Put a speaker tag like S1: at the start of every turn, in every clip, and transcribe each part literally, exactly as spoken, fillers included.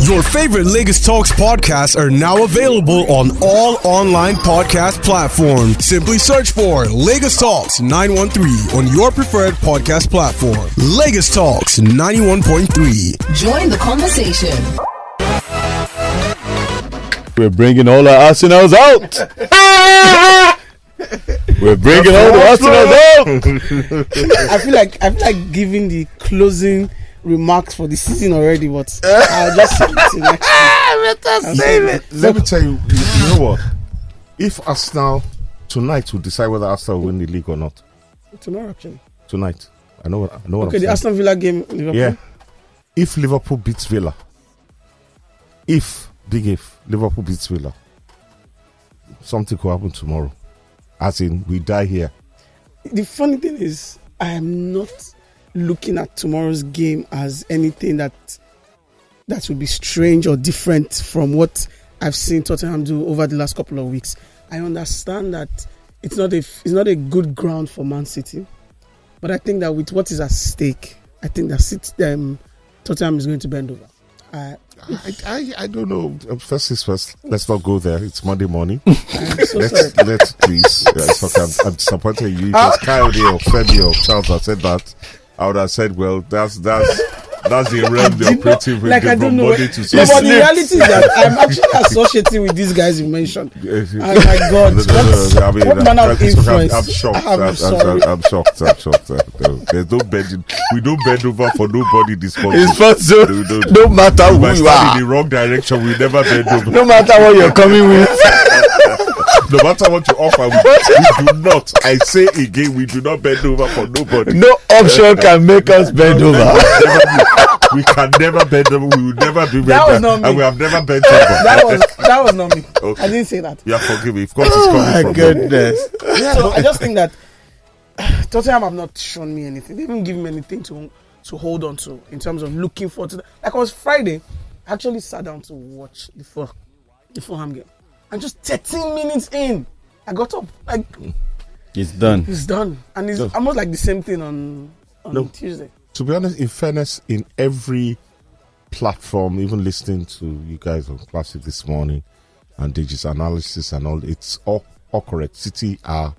S1: Your favorite Lagos Talks podcasts are now available on all online podcast platforms. Simply search for Lagos Talks nine one three on your preferred podcast platform. Lagos Talks ninety-one point three.
S2: Join the conversation.
S3: We're bringing all our Arsenals out. We're bringing all the Arsenals out.
S4: I feel like I feel like giving the closing remarks for the season already, but I'll just save it to next week.
S5: Save it. Let me tell you, you know what? If Arsenal tonight will decide whether Arsenal will win the league or not.
S4: Tomorrow, actually.
S5: Tonight, I know what I know. What
S4: Okay,
S5: I'm
S4: the
S5: saying.
S4: Aston Villa game, Liverpool.
S5: Yeah. If Liverpool beats Villa, if big if Liverpool beats Villa, something could happen tomorrow. As in, we die here.
S4: The funny thing is, I am not looking at tomorrow's game as anything that that would be strange or different from what I've seen Tottenham do over the last couple of weeks. I understand that it's not a it's not a good ground for Man City, but I think that with what is at stake, I think that City, um, Tottenham is going to bend over. Uh,
S5: I, I I don't know. First is first. Let's not go there. It's Monday morning.
S4: I'm so
S5: let's
S4: sorry.
S5: let's please. Yeah, it's okay. I'm, I'm disappointed in you. It was Coyote or Freddy or Charles that said that. I would have said, well, that's that's that's the realm the operative
S4: Like I don't know.
S5: Monday
S4: What,
S5: to
S4: no, but
S5: Sunday.
S4: the reality is that I'm actually associating with these guys you mentioned. Oh my God!
S5: No, no, no, no, no, I mean,
S4: What
S5: that-
S4: manner of
S5: that is okay. I'm-
S4: influence?
S5: I'm shocked.
S4: I'm
S5: I'm, I'm,
S4: sorry.
S5: I'm, I'm shocked. I'm shocked. Uh, no, there's no bending. We don't bend over for nobody. This country.
S3: It's fun, so
S5: No, no,
S3: no matter
S5: We
S3: who
S5: might
S3: you
S5: stand
S3: are,
S5: in the wrong direction. We never bend over.
S3: no matter what you're coming with.
S5: No matter what you offer, we, we do not. I say again, we do not bend over for nobody.
S3: No option can make us bend over.
S5: We can never bend over. We will never be bent
S4: That was
S5: over.
S4: not me.
S5: And we have never bent over.
S4: That was that was not me.
S5: Okay.
S4: I didn't say that.
S5: Yeah, forgive me. Of course, it's
S3: Oh
S5: coming
S3: my
S5: from
S3: goodness.
S4: So I just think that Tottenham have not shown me anything. They didn't give me anything to to hold on to in terms of looking forward to. The, like it was Friday, I actually sat down to watch the Ful- the Fulham game, and just thirteen minutes in, I got up. Like
S3: It's done.
S4: it's done, and it's
S5: No.
S4: almost like the same thing on on
S5: No.
S4: Tuesday.
S5: To be honest, in fairness, in every platform, even listening to you guys on Classic this morning and Digi's analysis and all, it's all, all correct. City are,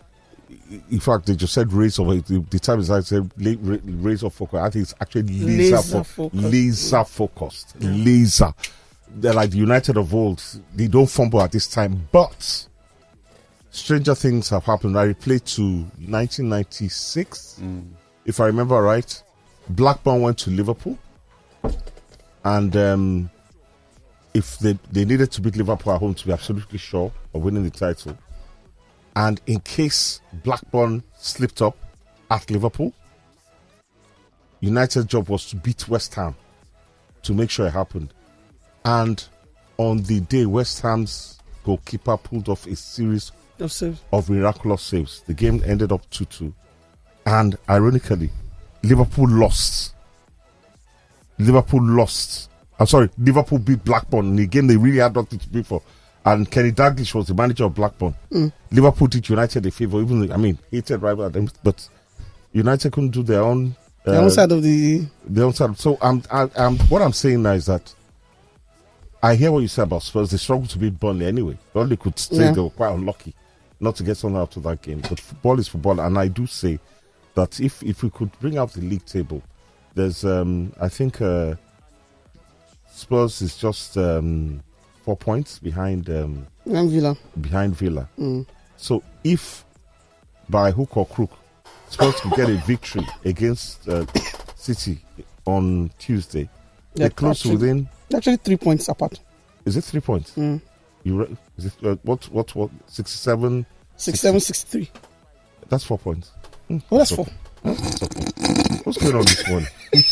S5: in fact, they just said raise of the, the time is I said la- ra- raise of focus. I think it's actually laser,
S4: Laser
S5: fo-
S4: focused.
S5: laser focused, laser. They're like the United of old. They don't fumble at this time, but stranger things have happened. I replayed to nineteen ninety-six. If I remember right, Blackburn went to Liverpool, and um, if they, they needed to beat Liverpool at home to be absolutely sure of winning the title, and in case Blackburn slipped up at Liverpool, United's job was to beat West Ham to make sure it happened. And on the day, West Ham's goalkeeper pulled off a series
S4: Of saves.
S5: of miraculous saves. The game ended up two two. And ironically, Liverpool lost. Liverpool lost. I'm sorry, Liverpool beat Blackburn in a game they really had nothing to play for. And Kenny Dalglish was the manager of Blackburn.
S4: Mm.
S5: Liverpool did United a favor, even though, I mean, hated rival at them, but United couldn't do their own. Uh,
S4: The other side of the
S5: their own side. So I'm, I, I'm, what I'm saying now is that I hear what you said about Spurs. They struggled to beat Burnley anyway. Burnley could say
S4: Yeah.
S5: they were quite unlucky not to get something out of that game. But football is football, and I do say that if if we could bring out the league table, there's um I think uh, Spurs is just um, four points behind um,
S4: Young Villa.
S5: behind Villa.
S4: Mm.
S5: So if by hook or crook Spurs could get a victory against uh, City on Tuesday, they're
S4: Yeah,
S5: close to
S4: actually-
S5: within.
S4: Actually, three points apart.
S5: Is it three points?
S4: Mm.
S5: You re- is it uh, what what what sixty-seven?
S4: Sixty-seven, sixty-three.
S5: That's four points. Hmm,
S4: Oh, that's
S5: okay.
S4: four.
S5: That's okay. What's going on this morning?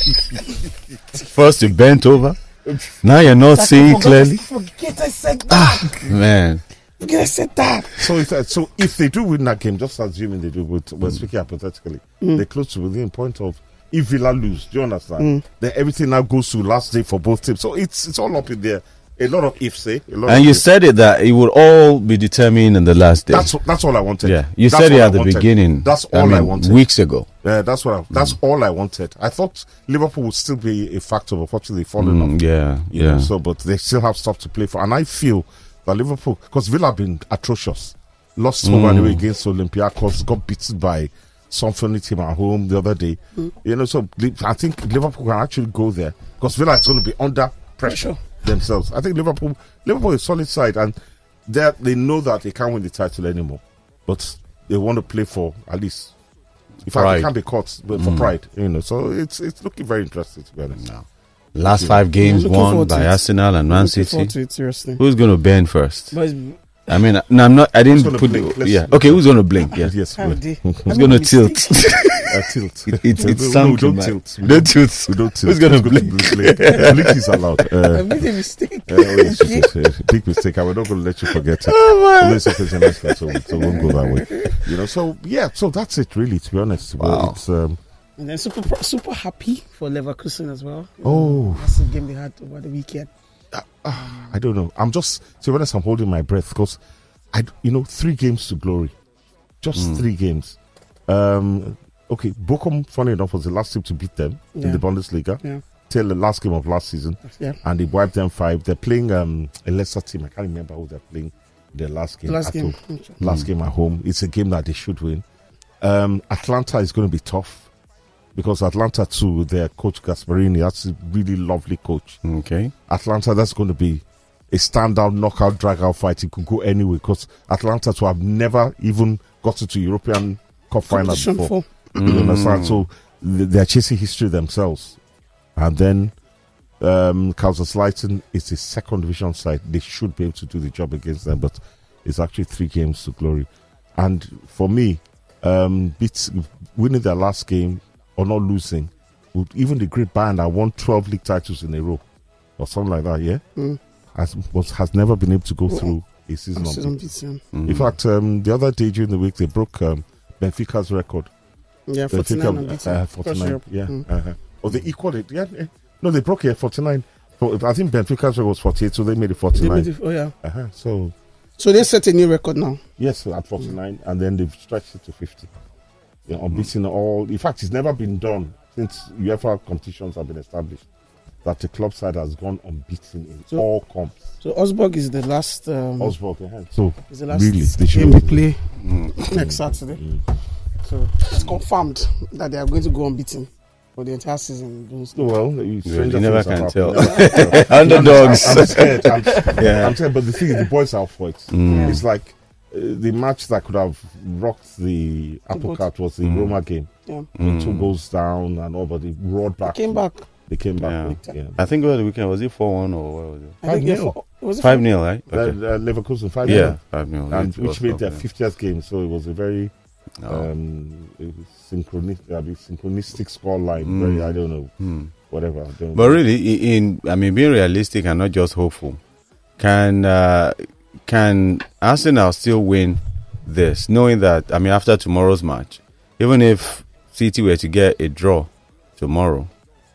S3: First you bent over. Now you're not seeing clearly.
S4: Forget I said that.
S3: Man.
S4: Forget I said that.
S5: So if that, so if they do win that game, just assuming they do, but we're speaking hypothetically, they're close to within point of. If Villa lose, do you understand? Then everything now goes to last day for both teams. So it's it's all up in there. A lot of ifs, eh? A lot
S3: And
S5: of
S3: you
S5: ifs.
S3: said it that it would all be determined in the last day.
S5: That's that's all I wanted.
S3: yeah, you
S5: That's
S3: said it
S5: all I
S3: at the
S5: wanted.
S3: beginning.
S5: That's all I,
S3: I mean,
S5: wanted.
S3: weeks ago.
S5: Yeah, that's what. I, that's
S3: Mm.
S5: all I wanted. I thought Liverpool would still be a factor, but unfortunately, falling off.
S3: Mm, yeah,
S5: You
S3: yeah.
S5: know, so, but they still have stuff to play for, and I feel that Liverpool, because Villa have been atrocious, lost home
S3: Mm.
S5: anyway against Olympiacos, got beaten by Symphony team at home the other day.
S4: Mm.
S5: You know, so Li- I think Liverpool can actually go there because Villa is going to be under pressure
S4: Pressure.
S5: themselves. I think Liverpool, Liverpool is a solid side, and they they know that they can't win the title anymore, but they want to play for at least. In fact,
S3: Pride.
S5: they can't be caught but for
S3: Mm.
S5: pride. You know, so it's it's looking very interesting to be honest.
S3: No. Last
S5: Yeah.
S3: five games
S4: looking
S3: won
S4: forward to
S3: by
S4: it.
S3: Arsenal and Man
S4: Looking
S3: City.
S4: forward to it, seriously.
S3: Who's going to bend first?
S4: But it's,
S3: I mean, no, I'm not. I didn't
S5: gonna
S3: put.
S5: blink? Let's-
S3: Yeah. Okay. Who's going to blink? Yeah.
S5: Yes,
S4: how
S5: we-
S4: they-
S3: Who's
S4: I
S3: going to
S4: made a
S3: tilt?
S4: mistake.
S5: uh, tilt.
S3: It, it,
S5: No,
S3: it's
S5: no,
S3: something.
S5: don't
S3: man.
S5: tilt. We
S3: Don't tilt.
S5: We don't tilt.
S3: Who's gonna
S5: Let's go to
S3: blink?
S5: blink? Blink is allowed.
S4: I
S5: Uh,
S4: made a mistake.
S5: uh, oh, yes, yes, yes, yes. Big mistake. I'm not going to let you forget it.
S3: Oh, man.
S5: It's okay, nice guy, so, so won't go that way. You know, so yeah, so that's it really. To be honest, Well,
S3: Wow.
S5: it's um,
S4: And then super pro- super happy for Leverkusen as well. You know,
S5: Oh.
S4: that's the game they had over the weekend.
S5: I don't know. I'm just to be honest, I'm holding my breath because I, you know, three games to glory, just
S3: Mm.
S5: three games. Um, okay, Bochum, funny enough, was the last team to beat them in
S4: Yeah.
S5: the Bundesliga
S4: Yeah,
S5: till the last game of last season.
S4: yeah.
S5: And they wiped them five. They're playing um, a lesser team. I can't remember who they're playing. Their last game.
S4: The last
S5: at
S4: game.
S5: home. Last game at home. It's a game that they should win. Um, Atlanta is going to be tough because Atlanta too, their coach Gasparini, that's a really lovely coach.
S3: Okay.
S5: Atlanta, that's going to be a standout knockout drag-out fight. It could go anywhere because Atlanta to have never even gotten to European Cup final
S4: Competition
S5: before.
S4: for-
S5: You understand? So th- they're chasing history themselves. And then um, Kaiserslautern is a second division side. They should be able to do the job against them, but it's actually three games to glory. And for me, um, beats, winning their last game or not losing, would, even the great Bayern that won twelve league titles in a row or something like that, yeah,
S4: Mm.
S5: has, was, has never been able to go
S4: Well,
S5: through a season
S4: Season
S5: unbeaten.
S4: beaten.
S5: In fact, um, the other day during the week, they broke um, Benfica's record.
S4: Yeah,
S5: Benfica,
S4: forty-nine unbeaten.
S5: uh,
S4: Across
S5: forty-nine.
S4: Europe.
S5: Yeah.
S4: Mm.
S5: Uh-huh. Or they equaled it. Yeah. eh. No, they broke it forty-nine. So I think Benfica's record was forty-eight, so they made it
S4: They
S5: forty-nine.
S4: made it, oh yeah.
S5: Uh-huh. So,
S4: So they set a new record now.
S5: yes, at forty-nine, and then they've stretched it to fifty. You know, unbeaten all. In fact, it's never been done since UEFA competitions have been established that the club side has gone unbeaten in
S4: So-
S5: all comps.
S4: So Osborg is the last. Um,
S5: Osborg, uh-huh. So,
S4: is the last
S5: really, they should
S4: game
S5: have-
S4: they play
S3: Mm.
S4: next Saturday. So it's confirmed that they are going to go unbeaten for the entire season.
S5: No, well, you, stranger
S3: you never
S5: things
S3: can
S5: have
S3: tell.
S5: happened. You never can tell.
S3: Underdogs.
S5: I'm, I'm scared. I'm,
S3: Yeah.
S5: I'm scared. But the thing is, the boys are up for it.
S3: Mm.
S5: It's like uh, the match that could have rocked the apple
S4: both.
S5: cart was the
S3: Mm.
S5: Roma game.
S4: Yeah,
S3: Mm.
S5: Two goals down and all, but they roared back.
S4: they came back.
S5: They came back.
S3: Yeah.
S5: Big time. Yeah.
S3: I think over the weekend was it four one or what was it?
S4: I think yeah,
S5: Five nil.
S4: for, was it
S3: Five nil, right?
S5: Uh,
S3: Okay.
S5: uh, Leverkusen five.
S3: Yeah, five nil.
S5: And
S3: It
S5: which
S3: was
S5: made
S3: tough,
S5: their
S3: yeah.
S5: fiftieth game, so it was a very
S3: No.
S5: um, synchroni- uh, synchronistic score line.
S3: Mm.
S5: Very, I don't know,
S3: Mm.
S5: whatever. I don't
S3: But
S5: know.
S3: really, i- in I mean, being realistic and not just hopeful, can uh, can Arsenal still win this? Knowing that, I mean, after tomorrow's match, even if City were to get a draw tomorrow,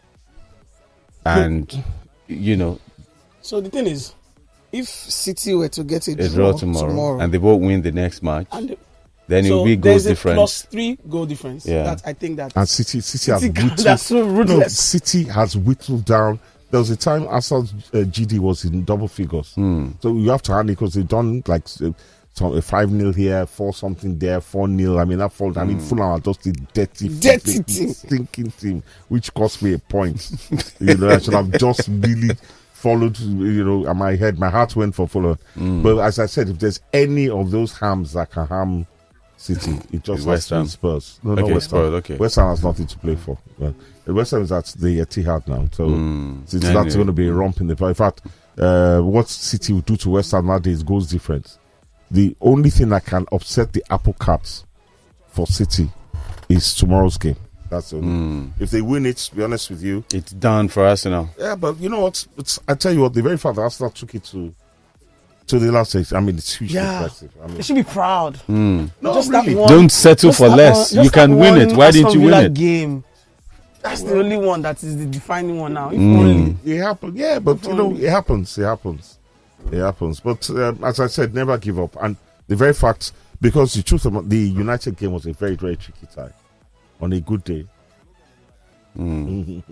S3: and you know,
S4: So the thing is, if City were to get a,
S3: a draw tomorrow, and they both win the next match,
S4: and the-
S3: then it
S4: so
S3: will be goal
S4: there's a
S3: difference.
S4: plus three goal difference.
S3: Yeah.
S4: That I think that
S5: And City, City,
S4: City
S5: has whittled.
S4: that's so
S5: No,
S4: ruthless.
S5: City has whittled down. There was a time Arsenal's uh, G D was in double figures.
S3: Hmm.
S5: So you have to handle it because they've done like uh, some, a five nil here, four something there, four nil. I mean, that fall. I mean, Fulham are just a dirty,
S4: Dirty
S5: filthy,
S4: team.
S5: stinking team, which cost me a point. You know, I should have just really followed, you know, and my head, my heart went for Fulham. But as I said, if there's any of those harms that can harm City, it just
S3: It's
S5: has
S3: West
S5: to be
S3: Ham.
S5: Spurs. No,
S3: Okay,
S5: no, West Ham.
S3: Spurs, okay.
S5: West Ham has nothing to play for. Well, West Ham is at the Etihad now, so
S3: Mm.
S5: it's,
S3: Yeah,
S5: that's
S3: yeah.
S5: going to be a romp in the. In fact, uh, what City will do to West Ham nowadays is goals difference. The only thing that can upset the apple cart for City is tomorrow's game. That's the only.
S3: Mm.
S5: If they win it, to be honest with you,
S3: It's done for Arsenal.
S5: yeah. But you know what? It's, I tell you what, the very fact that Arsenal took it to to the last stage, I mean, it's hugely
S4: Yeah.
S5: impressive. I mean,
S4: they should be proud.
S3: Mm.
S5: no,
S4: Just
S5: really.
S4: that one.
S3: Don't settle
S4: Just
S3: for
S4: that
S3: less.
S4: one-
S3: You
S4: just
S3: can
S4: that
S3: win
S4: one
S3: it. Why didn't
S4: Aston
S3: you win
S4: Villa
S3: it?
S4: Game. That's well, the only one that is the defining one now. If
S3: Mm.
S4: only.
S5: It happens, yeah, but you know, it happens, it happens, it happens. But um, as I said, never give up. And the very fact, because the truth about the United game was a very, very tricky tie. On a good day,
S3: Mm.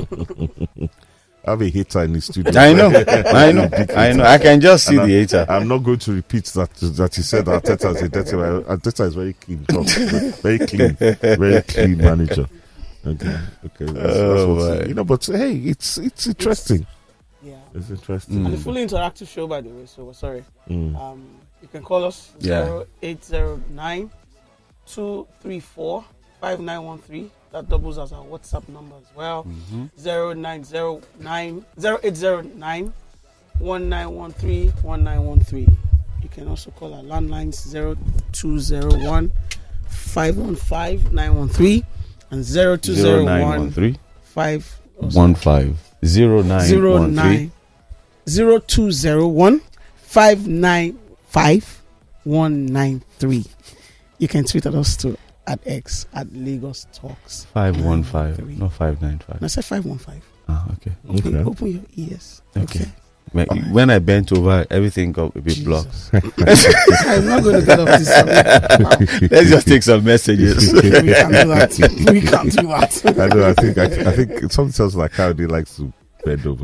S5: I have a hater in the studio.
S3: I know, I know, I know. I can just see
S5: And
S3: the
S5: I-
S3: hater.
S5: I'm not going to repeat that that he said that Arteta is a dirty man. Arteta is very clean, very clean, very clean manager. Okay, okay, that's, that's
S3: Oh,
S5: what's-
S3: my.
S5: you know. But hey, it's it's interesting.
S4: Yeah.
S5: It's interesting.
S3: Mm.
S4: And a fully interactive show, by the way. So we're sorry.
S5: Mm.
S4: Um, you can call us
S3: Yeah.
S4: zero eight zero nine two three four five nine one three. That doubles as our WhatsApp number as well.
S3: Mhm.
S4: Zero nine zero nine zero eight zero nine one nine one three one nine one three. You can also call our landlines zero two zero one five one five nine one three and zero two
S3: Zero
S4: zero
S3: nine
S4: one
S3: one three
S4: five
S3: one five zero nine
S4: zero
S3: one three.
S4: nine zero two zero one five nine five one nine three. You can tweet at us too at X at Lagos Talks.
S3: Five one five,
S4: Three.
S3: not five nine
S4: And I
S3: five.
S4: said five one five.
S3: Ah, okay.
S4: Open,
S5: Okay.
S4: open your ears.
S3: Okay.
S4: Okay.
S3: When, when I bent over, everything got a bit blocked.
S4: Jesus. I'm not going to get off this subject.
S3: Let's just take some messages.
S4: We can't do that. We can't do that.
S5: I know. I think. I, I think something sounds like how they likes to bend over.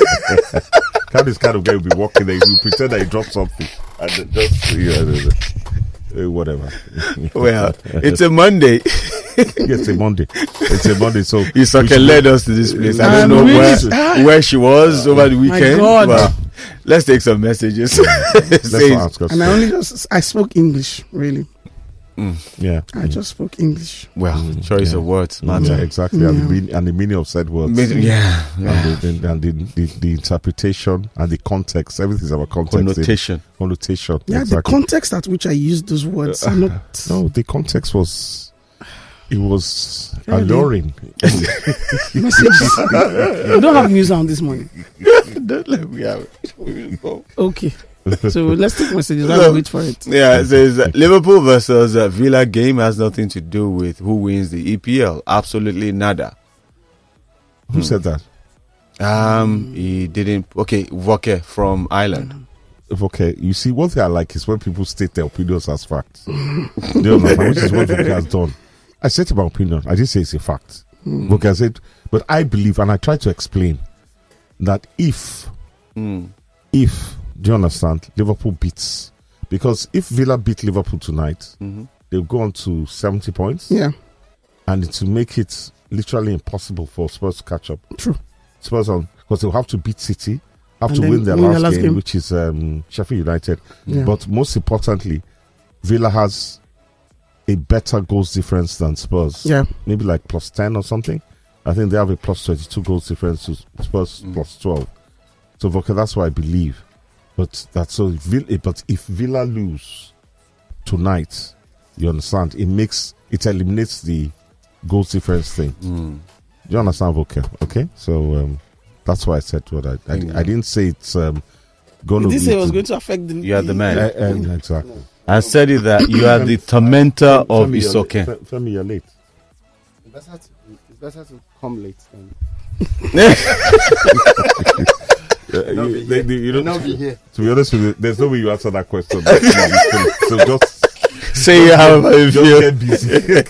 S5: Candy's kind of guy will be walking there. You pretend that he dropped something and then just you know, uh, whatever.
S3: Well, it's a Monday.
S5: It's a Monday. It's a Monday. So
S3: Isaka led us to this place. I don't
S4: I'm
S3: know
S4: really
S3: where,
S4: s-
S3: where she was over the
S4: My
S3: weekend.
S4: God.
S3: But let's take some messages.
S5: let's
S3: Says-
S5: not ask us.
S4: And I only just, I spoke English, really.
S5: Yeah.
S4: I just spoke English.
S3: well,
S5: Mm,
S3: choice
S5: yeah.
S3: of words
S5: Yeah,
S3: matter.
S5: exactly. And, the
S4: Yeah.
S5: mean, and the meaning of said words.
S3: Yeah,
S5: And, the, and the, the, the interpretation and the context. Everything's about context.
S3: connotation.
S5: Connotation.
S4: Yeah, the
S5: exactly.
S4: context at which I used those words are not.
S5: No, the context was it was
S4: Really?
S5: alluring.
S4: Messages. We don't have news on this morning.
S3: Don't let me have it. We will go.
S4: Okay. So let's take messages while we wait for it.
S3: Yeah, it says uh, Liverpool versus uh, Villa game has nothing to do with who wins the E P L. Absolutely nada.
S5: Who said that?
S3: Um, he didn't. Okay, Voke from Ireland.
S5: Okay, you see, one thing I like is when people state their opinions as facts. Do you understand? Which is what Voke has done. I said my opinion. I didn't say it's a fact. Voke has said, but I believe, and I try to explain that if,
S3: Mm.
S5: if, do you understand, Liverpool beats, because if Villa beat Liverpool tonight,
S3: Mhm.
S5: they'll go on to seventy points.
S4: Yeah,
S5: And it will make it literally impossible for Spurs to catch up.
S4: true.
S5: Spurs on because they'll have to beat City, have
S4: And
S5: to
S4: then
S5: win their
S4: win
S5: last,
S4: their last
S5: game,
S4: game.
S5: which is um, Sheffield United.
S4: Yeah.
S5: But most importantly, Villa has a better goals difference than Spurs.
S4: Yeah.
S5: Maybe like plus ten or something. I think they have a plus twenty-two goals difference to Spurs
S3: Mm.
S5: plus twelve. So okay, that's what I believe. But that's so. If Villa, but if Villa lose tonight, you understand, it makes it eliminates the goals difference thing.
S3: Mm.
S5: Do you understand, Voke? Okay, so um, that's why I said what I I,
S3: Yeah.
S5: I didn't say it's um, going to
S4: Did this
S5: be.
S4: say it was going to affect the.
S3: You are the man.
S5: Uh, uh, exactly.
S3: I said it that you are the tormentor of
S5: Femi, you're
S3: Isoke.
S5: late. Femi, you're late.
S2: It's better to, it's better to come late than
S5: Uh,
S2: not
S5: you,
S2: be
S5: they-
S2: here.
S5: they- you know,
S2: not be here.
S5: to be honest with you, there's no way you answer that question. So just,
S3: Say you have a
S5: just
S3: view.
S5: get busy.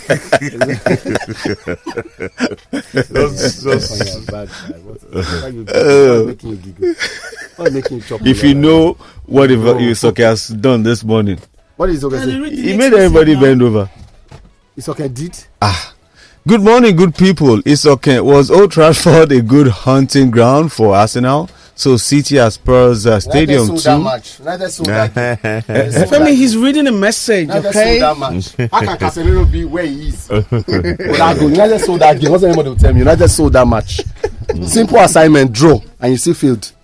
S5: just,
S2: You're
S5: just,
S2: bad guy. What- why you-
S3: Uh,
S2: why making you giggle? Why making you chop?
S3: If
S2: all
S3: you
S2: that?
S3: know what
S2: No.
S3: Isoke has done this morning,
S2: What is okay?
S4: Yeah,
S2: say?
S4: they read the
S3: he
S4: next
S3: made
S4: message
S3: everybody
S4: now.
S3: bend over.
S2: It's okay. Did
S3: Good morning, good people. Isoke, was Old Trafford a good hunting ground for Arsenal? So City as Spurs uh, Stadium
S2: United sold that
S3: too.
S2: match. United sold that. United sold
S4: Femi,
S2: that.
S4: he's reading a message,
S2: United
S4: okay?
S2: sold that match. How can Casemiro be where he is? That goal. United sold that game. What's anybody will tell me? United sold that match. Simple assignment, draw, and you see field.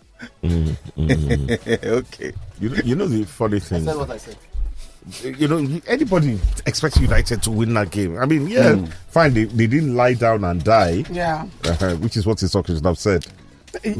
S3: Okay.
S5: you, know, you know the funny
S2: I
S5: thing.
S2: said what I said.
S5: You know, anybody expects United to win that game. I mean, yeah, fine. They, they didn't lie down and die,
S4: Yeah.
S5: uh, which is what the soccer should have said. They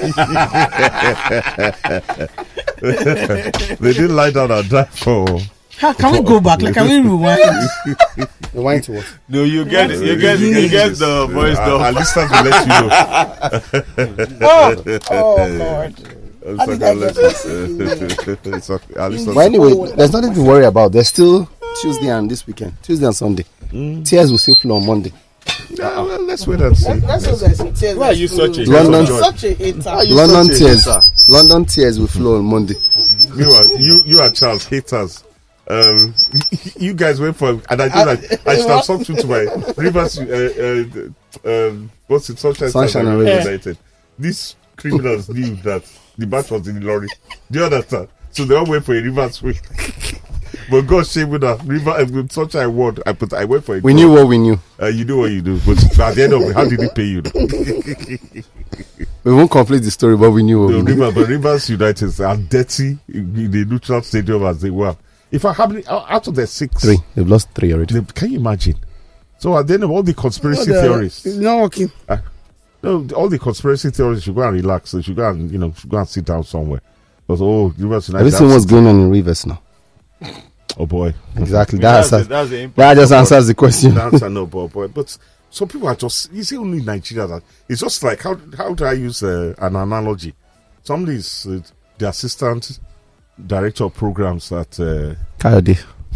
S5: didn't lie down and die for
S4: How, can we go back? Like, can we rewind?
S2: Rewind to what?
S3: No, you get it. You get you get the voice
S5: Uh,
S3: down.
S5: Our listeners will let you know.
S4: oh, oh Lord.
S5: It's
S4: How did
S5: okay,
S4: I
S5: let's-
S2: uh,
S5: it's okay. Our listeners-
S2: But anyway, there's nothing to worry about. There's still Tuesday and this weekend. Tuesday and Sunday. Tears will still flow on Monday.
S5: Yeah, well, let's wait and see.
S4: That's what I see. Tears
S3: Why are you such a
S2: London-
S3: hater?
S4: Such a hater.
S2: London
S5: such a
S2: tears.
S5: hater?
S2: London tears will flow on Monday.
S5: You are you you are Charles haters. Um, you guys went for, and I do that. I should have something to my Rivers. Uh, uh, um, what's it? Sunshine,
S2: Sunshine
S5: and
S2: and
S5: Rivers
S4: Yeah.
S5: United. These criminals knew that the match was in the lorry. Do you understand? So they all went for a Rivers win. But God save with that River uh, with Sunshine won. I put. I went for a.
S2: We knew what we knew.
S5: Uh, you do what you do, but at the end of it, how did he pay you?
S2: We won't complete the story, but we knew what
S5: No,
S2: we knew.
S5: River, but Rivers United are dirty in the neutral stadium as they were. If I have out of the six,
S2: Three. They've lost three already.
S5: they- can you imagine? So at the end of all the conspiracy
S4: No, the-
S5: theories,
S4: It's not working.
S5: no, all the conspiracy theories should go and relax. They should go and you know should go and sit down somewhere. Because oh, Rivers
S2: Have
S5: United.
S2: you seen
S5: have-
S2: what's going on in Rivers now?
S5: Oh boy,
S2: Exactly.
S3: That's
S2: That,
S3: the-
S2: answers,
S3: that's the impact.
S2: that just answers the question.
S5: that's a no, boy, boy. But some people are just. You see, only Nigeria. That it's just like how how do I use uh, an analogy? Somebody is uh, the assistant director of programs at. Uh,
S2: Coyote.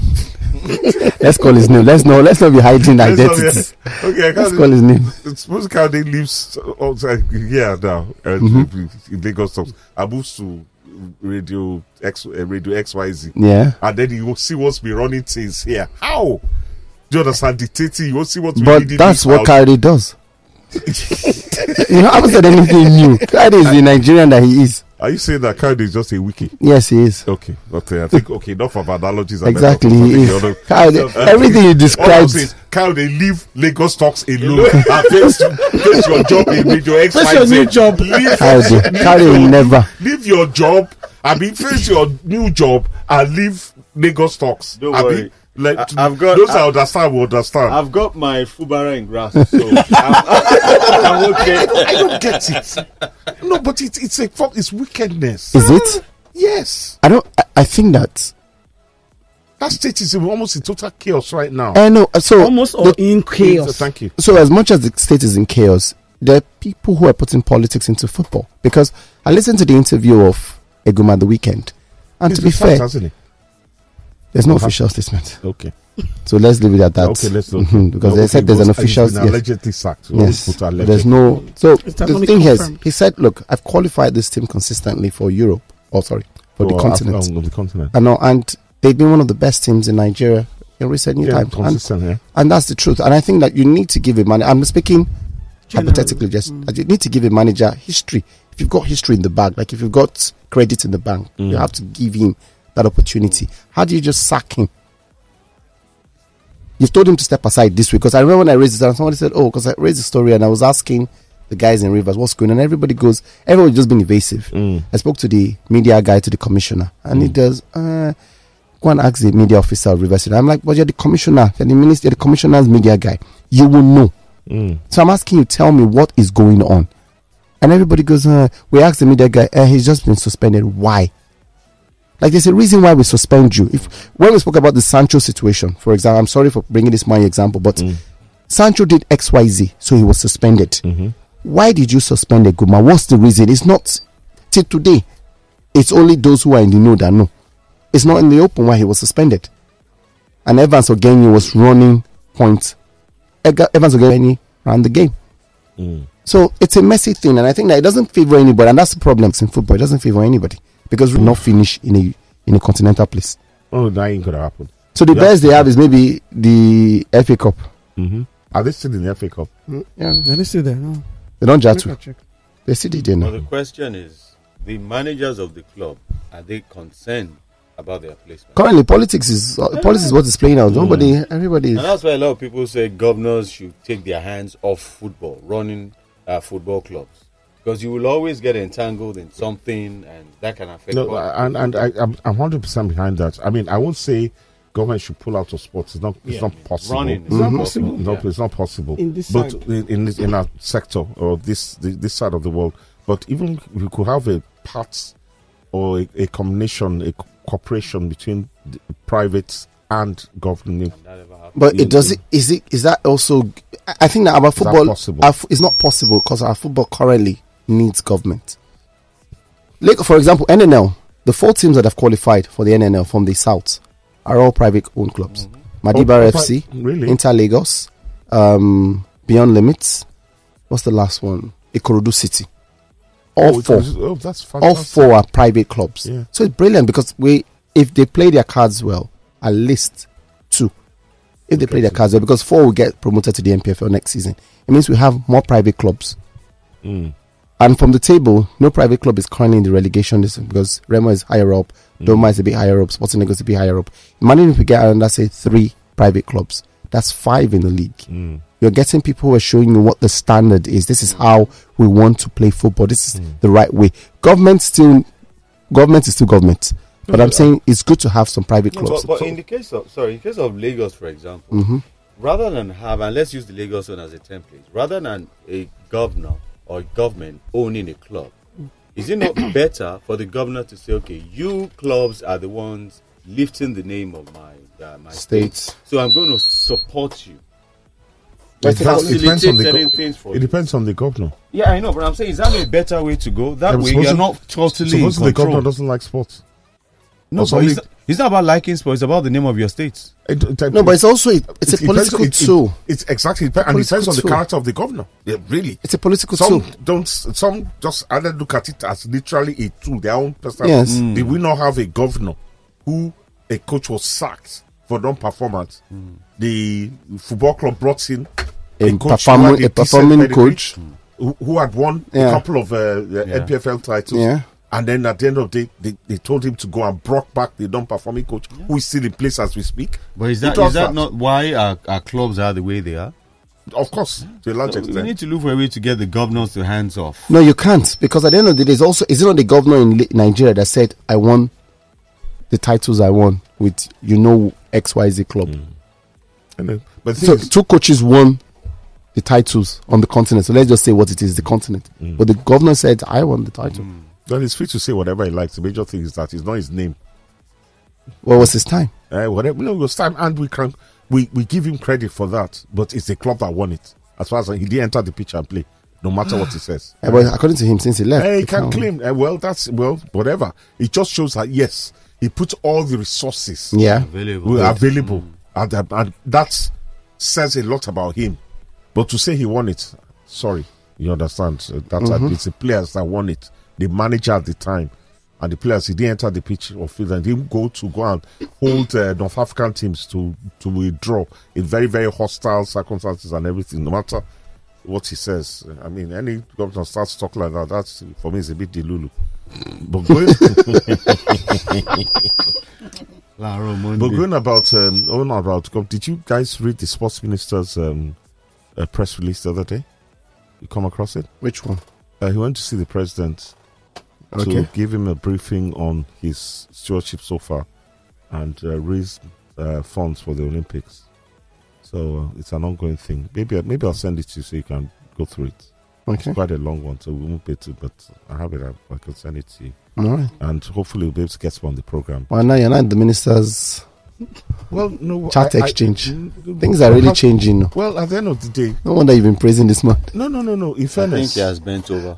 S2: Let's call his name. Let's know. Let's not be hiding
S5: Let's not be-
S2: identities.
S5: okay, I
S2: Let's
S5: can't.
S2: call his name.
S5: Suppose Kade lives outside here now uh, in Lagos. Talks. I moved to Radio X, uh, Radio X Y Z,
S2: Yeah.
S5: and then you will see what's be running things here. How? Do you understand? Dictating. You will see what's be
S2: But
S5: leading
S2: that's
S5: this
S2: what
S5: out.
S2: Coyote does. You know, I haven't said anything new. Coyote is the Nigerian that he is.
S5: Are you saying that Kade is just a wiki?
S2: Yes, he is.
S5: Okay, okay. I think okay. Enough of analogies. and
S2: Exactly,
S5: metaphors. I
S2: he
S5: think
S2: is.
S5: the other-
S2: Coyote, everything you
S5: All I'm
S2: described.
S5: saying is, Kyle, they leave Lagos talks alone. and face, face your job in Radio X Y Z.
S4: Face your new job.
S5: Leave,
S2: Coyote, Coyote will
S5: your-
S2: never.
S5: leave your job. I mean, face your new job and leave Lagos talks.
S3: Don't
S5: I
S3: worry.
S5: mean, like,
S3: I- I've got-
S5: those
S3: I-
S5: that understand will understand.
S3: I've got my Fubara in grass, so I'm, I'm okay.
S5: I don't get it. No, but it's it's a form- it's wickedness.
S2: Is it?
S5: Yes,
S2: I don't. I, I think that.
S5: that state is in- almost in total chaos right now.
S2: I know. So
S4: Almost all
S2: the-
S4: in chaos.
S5: Thank you.
S2: So as much as the state is in chaos, there are people who are putting politics into football. Because I listened to the interview of Eguma the weekend, and
S5: It's
S2: to be
S5: the fact,
S2: fair,
S5: hasn't it?
S2: there's no official statement.
S5: Okay.
S2: So let's leave it at that.
S5: Okay, let's look.
S2: Mhm, because
S5: No,
S2: they
S5: okay,
S2: said there's an
S5: because
S2: official.
S5: he's been
S2: Yes.
S5: allegedly sacked. So
S2: Yes,
S5: put
S2: but
S5: allegedly.
S2: there's no. So
S4: It's
S2: the
S4: not
S2: thing is,
S4: confirmed.
S2: he said, "Look, I've qualified this team consistently for Europe. Oh, sorry, for the
S5: Oh,
S2: continent.
S5: Af- oh, the continent.
S2: I know, and they've been one of the best teams in Nigeria in recent
S5: Yeah,
S2: times, and,
S5: consistent. Yeah.
S2: and that's the truth. And I think that you need to give a man. I'm speaking
S4: Generally.
S2: hypothetically, just that you need to give a manager history. If you've got history in the bag, like if you've got credit in the bank, you have to give him that opportunity. How do you just sack him? You've told him to step aside this week, because I remember when I raised this and somebody said, "Oh, because I raised the story and I was asking the guys in Rivers what's going on." And everybody goes, everybody just been evasive. I spoke to the media guy, to the commissioner, and he does. Uh, Go and ask the media officer of Rivers. I'm like, but you're the commissioner, you're the minister, you're the commissioner's media guy. You will know. So I'm asking you, tell me what is going on. And everybody goes, uh, we asked the media guy, uh, he's just been suspended. Why? Like, there's a reason why we suspend you. If when we spoke about the Sancho situation, for example, I'm sorry for bringing this my example, but Sancho did X Y Z, so he was suspended. Why did you suspend Eguma? What's the reason? It's not till today. It's only those who are in the know that know. It's not in the open why he was suspended. And Evans Ogeni was running point. Ega- Evans Ogeni ran the game. So it's a messy thing, and I think that it doesn't favor anybody, and that's the problem in football. It doesn't favor anybody because we're not finished in a in a continental place.
S5: Oh, that ain't gonna happen.
S2: So the
S5: Yeah.
S2: best they have is maybe the F A Cup.
S5: Mm-hmm. Are they still in the F A Cup?
S2: Yeah,
S4: Yeah, they still there. No.
S2: they don't judge
S4: Make
S2: you.
S4: a check.
S2: They still did there
S3: But
S2: now.
S3: the question is, the managers of the club, are they concerned about their placement?
S2: Currently, politics is uh, politics is what is playing out. Nobody, everybody is.
S3: And that's why a lot of people say governors should take their hands off football, running uh, football clubs, because you will always get entangled in something, and that can affect.
S5: No,
S3: what-
S5: and and I, I'm I'm hundred percent behind that. I mean, I won't say government should pull out of sports. It's not it's
S3: Yeah,
S5: not possible.
S3: running is
S5: It's not
S3: not
S5: possible.
S3: possible,
S5: No,
S3: yeah.
S5: it's not possible.
S4: In this
S5: but
S4: side.
S5: in in, this, in our sector or this, this this side of the world. But even we could have a part or a, a combination, a cooperation between the private and government.
S2: But it does it is it is that also? I think that our football
S5: possible?
S2: our, f- is not possible because our football currently needs government. Like for example, N N L, the four teams that have qualified for the N N L from the south are all private owned clubs. Mm-hmm. Madiba
S5: Oh,
S2: F C,
S5: really?
S2: Inter Lagos, um, Beyond Limits. What's the last one? Ikorodu City. All
S5: Oh,
S2: four.
S5: was- oh, that's
S2: All
S5: fantastic.
S2: four are private clubs.
S5: Yeah.
S2: So it's brilliant because we, if they play their cards well, at least two. If they play their cards well, because four will get promoted to the N P F L next season. It means we have more private clubs.
S5: Mm.
S2: And from the table, no private club is currently in the relegation list because Remo is higher up,
S5: Mm.
S2: Doma is a bit higher up, Sporting Lagos is a bit higher up. Imagine if we get around, let's say, three private clubs. That's five in the league.
S5: Mm.
S2: You're getting people who are showing you what the standard is. This is how we want to play football. This is
S5: Mm.
S2: the right way. Government still, government is still government. But I'm saying it's good to have some private
S3: No,
S2: clubs.
S3: but, but in the case of sorry, in case of Lagos, for example,
S2: Mhm.
S3: rather than have and let's use the Lagos one as a template, rather than a governor or a government owning a club, is it not better for the governor to say, okay, you clubs are the ones lifting the name of my uh, my state,
S2: States.
S3: so I'm going to support you.
S5: It, depends- it depends on the
S3: certain
S5: go-
S3: things for
S5: it
S3: you.
S5: depends on the governor.
S3: Yeah, I know, but I'm saying, is that a better way to go? That
S5: Yeah, but
S3: way,
S5: suppose
S3: you're
S5: it-
S3: not totally in
S5: Suppose the
S3: control.
S5: governor doesn't like sports.
S3: No,
S5: or
S3: but
S5: somebody-
S3: it's, not- it's not about liking sports. It's about the name of your state.
S5: It- it-
S2: No, but it's also it's
S5: it
S2: a
S5: depends-
S2: political
S5: it- it-
S2: tool.
S5: It's exactly, and it depends
S2: Political
S5: on the
S2: tool.
S5: character of the governor. Yeah, really.
S2: It's a political
S5: Some
S2: tool.
S5: don't. Some just either look at it as literally a tool, their own personal.
S2: Yes. Mm.
S5: Did we not have a governor who a coach was sacked for non-performance? The football club brought in
S2: A
S5: coach who
S2: performing-
S5: had
S2: a
S5: decent
S2: performing
S5: pedigree,
S2: coach.
S5: who, who had won
S2: Yeah.
S5: a couple of uh, uh,
S3: Yeah.
S5: N P F L titles.
S2: Yeah.
S5: And then at the end of the day, they, they told him to go and brought back the non-performing coach, who is still in place as we speak.
S3: But is
S5: He
S3: that
S5: does
S3: is that
S5: that.
S3: not why our, our clubs are the way they are?
S5: Of course, to a large
S3: So we
S5: extent.
S3: need to look for a way to get the governors to hands off.
S2: No, you can't, because at the end of the day, there's also is it not the governor in Li- Nigeria that said, "I won the titles I won with you know X Y Z club."
S5: And then- but the
S2: So
S5: thing is,
S2: two coaches won the titles on the continent. So let's just say what it is, the continent. But the governor said, "I won the title."
S5: well, he's free to say whatever he likes. The major thing is that it's not his name.
S2: What was his time?
S5: Uh, whatever, no, it was time, and we can we, we give him credit for that. But it's the club that won it. As far as he didn't enter the pitch and play, no matter what he says.
S2: Uh, but according to him, since he left,
S5: Uh, he
S2: he
S5: can
S2: can't-
S5: claim. Uh, well, that's well, whatever. It just shows that yes, he put all the resources
S2: Yeah,
S3: Available.
S5: were available, and, uh, and that says a lot about him. But to say he won it, sorry, you understand? Uh, That's uh, it's the players that won it, the manager at the time, and the players. He didn't enter the pitch or field, and didn't go to go and hold uh, North African teams to to withdraw in very very hostile circumstances and everything. No matter what he says, I mean, any governor starts talking like that. That's for me is a bit delulu. But going, but going about um, oh no, about did you guys read the sports minister's um, uh, press release the other day? You come across it?
S2: which one?
S5: Uh, he went to see the president to
S2: Okay.
S5: give him a briefing on his stewardship so far and uh, raise uh, funds for the Olympics. So uh, it's an ongoing thing. Maybe maybe I'll send it to you so you can go through it.
S2: Okay,
S5: It's quite a long one, so we won't be to, but I have it. I, I can send it to you,
S2: all right.
S5: and hopefully we'll be able to get some on the program.
S2: Well, now you're not the minister's
S5: Well, no
S2: chat
S5: I- I-
S2: exchange.
S5: mm,
S2: Things are really
S5: perhaps-
S2: changing.
S5: Well, at the end of the day,
S2: No wonder you've been praising this man.
S5: no, no, no, no. In
S3: I think
S5: fairness,
S3: he has bent over.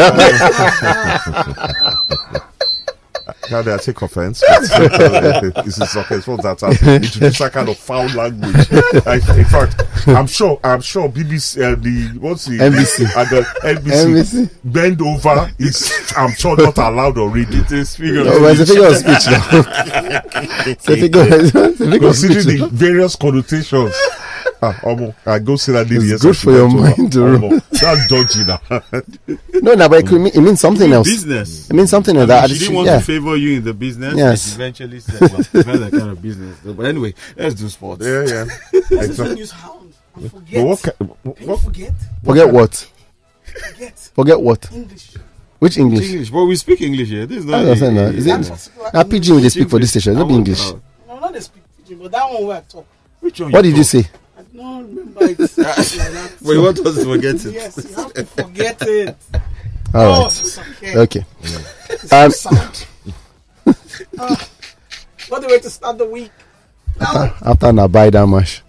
S5: Now they take offense. But, this is okay. It's not that I introduce that kind of foul language. I, in fact, I'm sure. I'm sure B B C, uh, the what's the
S2: N B C.
S5: and the N B C,
S2: N B C.
S5: bend over is. I'm sure not allowed already.
S3: It is figure
S2: Oh, well, it's a figure of speech now. It's a figure, it's a figure of
S5: Considering
S2: speech.
S5: the various connotations. Ah, Omo, I go see that lady.
S2: It's
S5: yesterday,
S2: good
S5: she
S2: for your
S5: bent over.
S2: mind to
S5: Omo, that's dodgy now.
S2: No, no, but it, could mean, it means something else.
S3: business.
S2: It means something
S3: I
S2: else.
S3: mean,
S2: That
S3: she didn't
S2: addition-
S3: want
S2: yeah.
S3: to favor you in the business.
S2: Yes.
S3: But eventually said, well, it's not that kind of business. But anyway, let's do sports.
S5: Yeah, yeah.
S4: This is
S5: Exactly.
S4: when you hound and
S5: But
S4: forget.
S5: what, ki-
S4: Can you
S5: what,
S4: forget?
S2: Forget what?
S4: Forget
S2: Forget what?
S4: English.
S2: Which English?
S3: English. But we speak English here. This is not.
S2: I understand that. Is
S4: That
S2: it?
S4: particular
S2: Now, Pidgin will they
S4: English.
S2: speak for this station. Not be English.
S4: No, not they speak pidgin, but that one where I talk.
S3: Which one?
S2: What did you say?
S4: I don't remember it. like that.
S3: Well, you want us to forget it?
S4: Yes, you have to forget it.
S2: All
S4: Oh,
S2: right.
S4: it's okay.
S2: Okay.
S4: It's
S2: Um,
S4: sound. Ah, What a way to start the week.
S2: After, after I buy that much.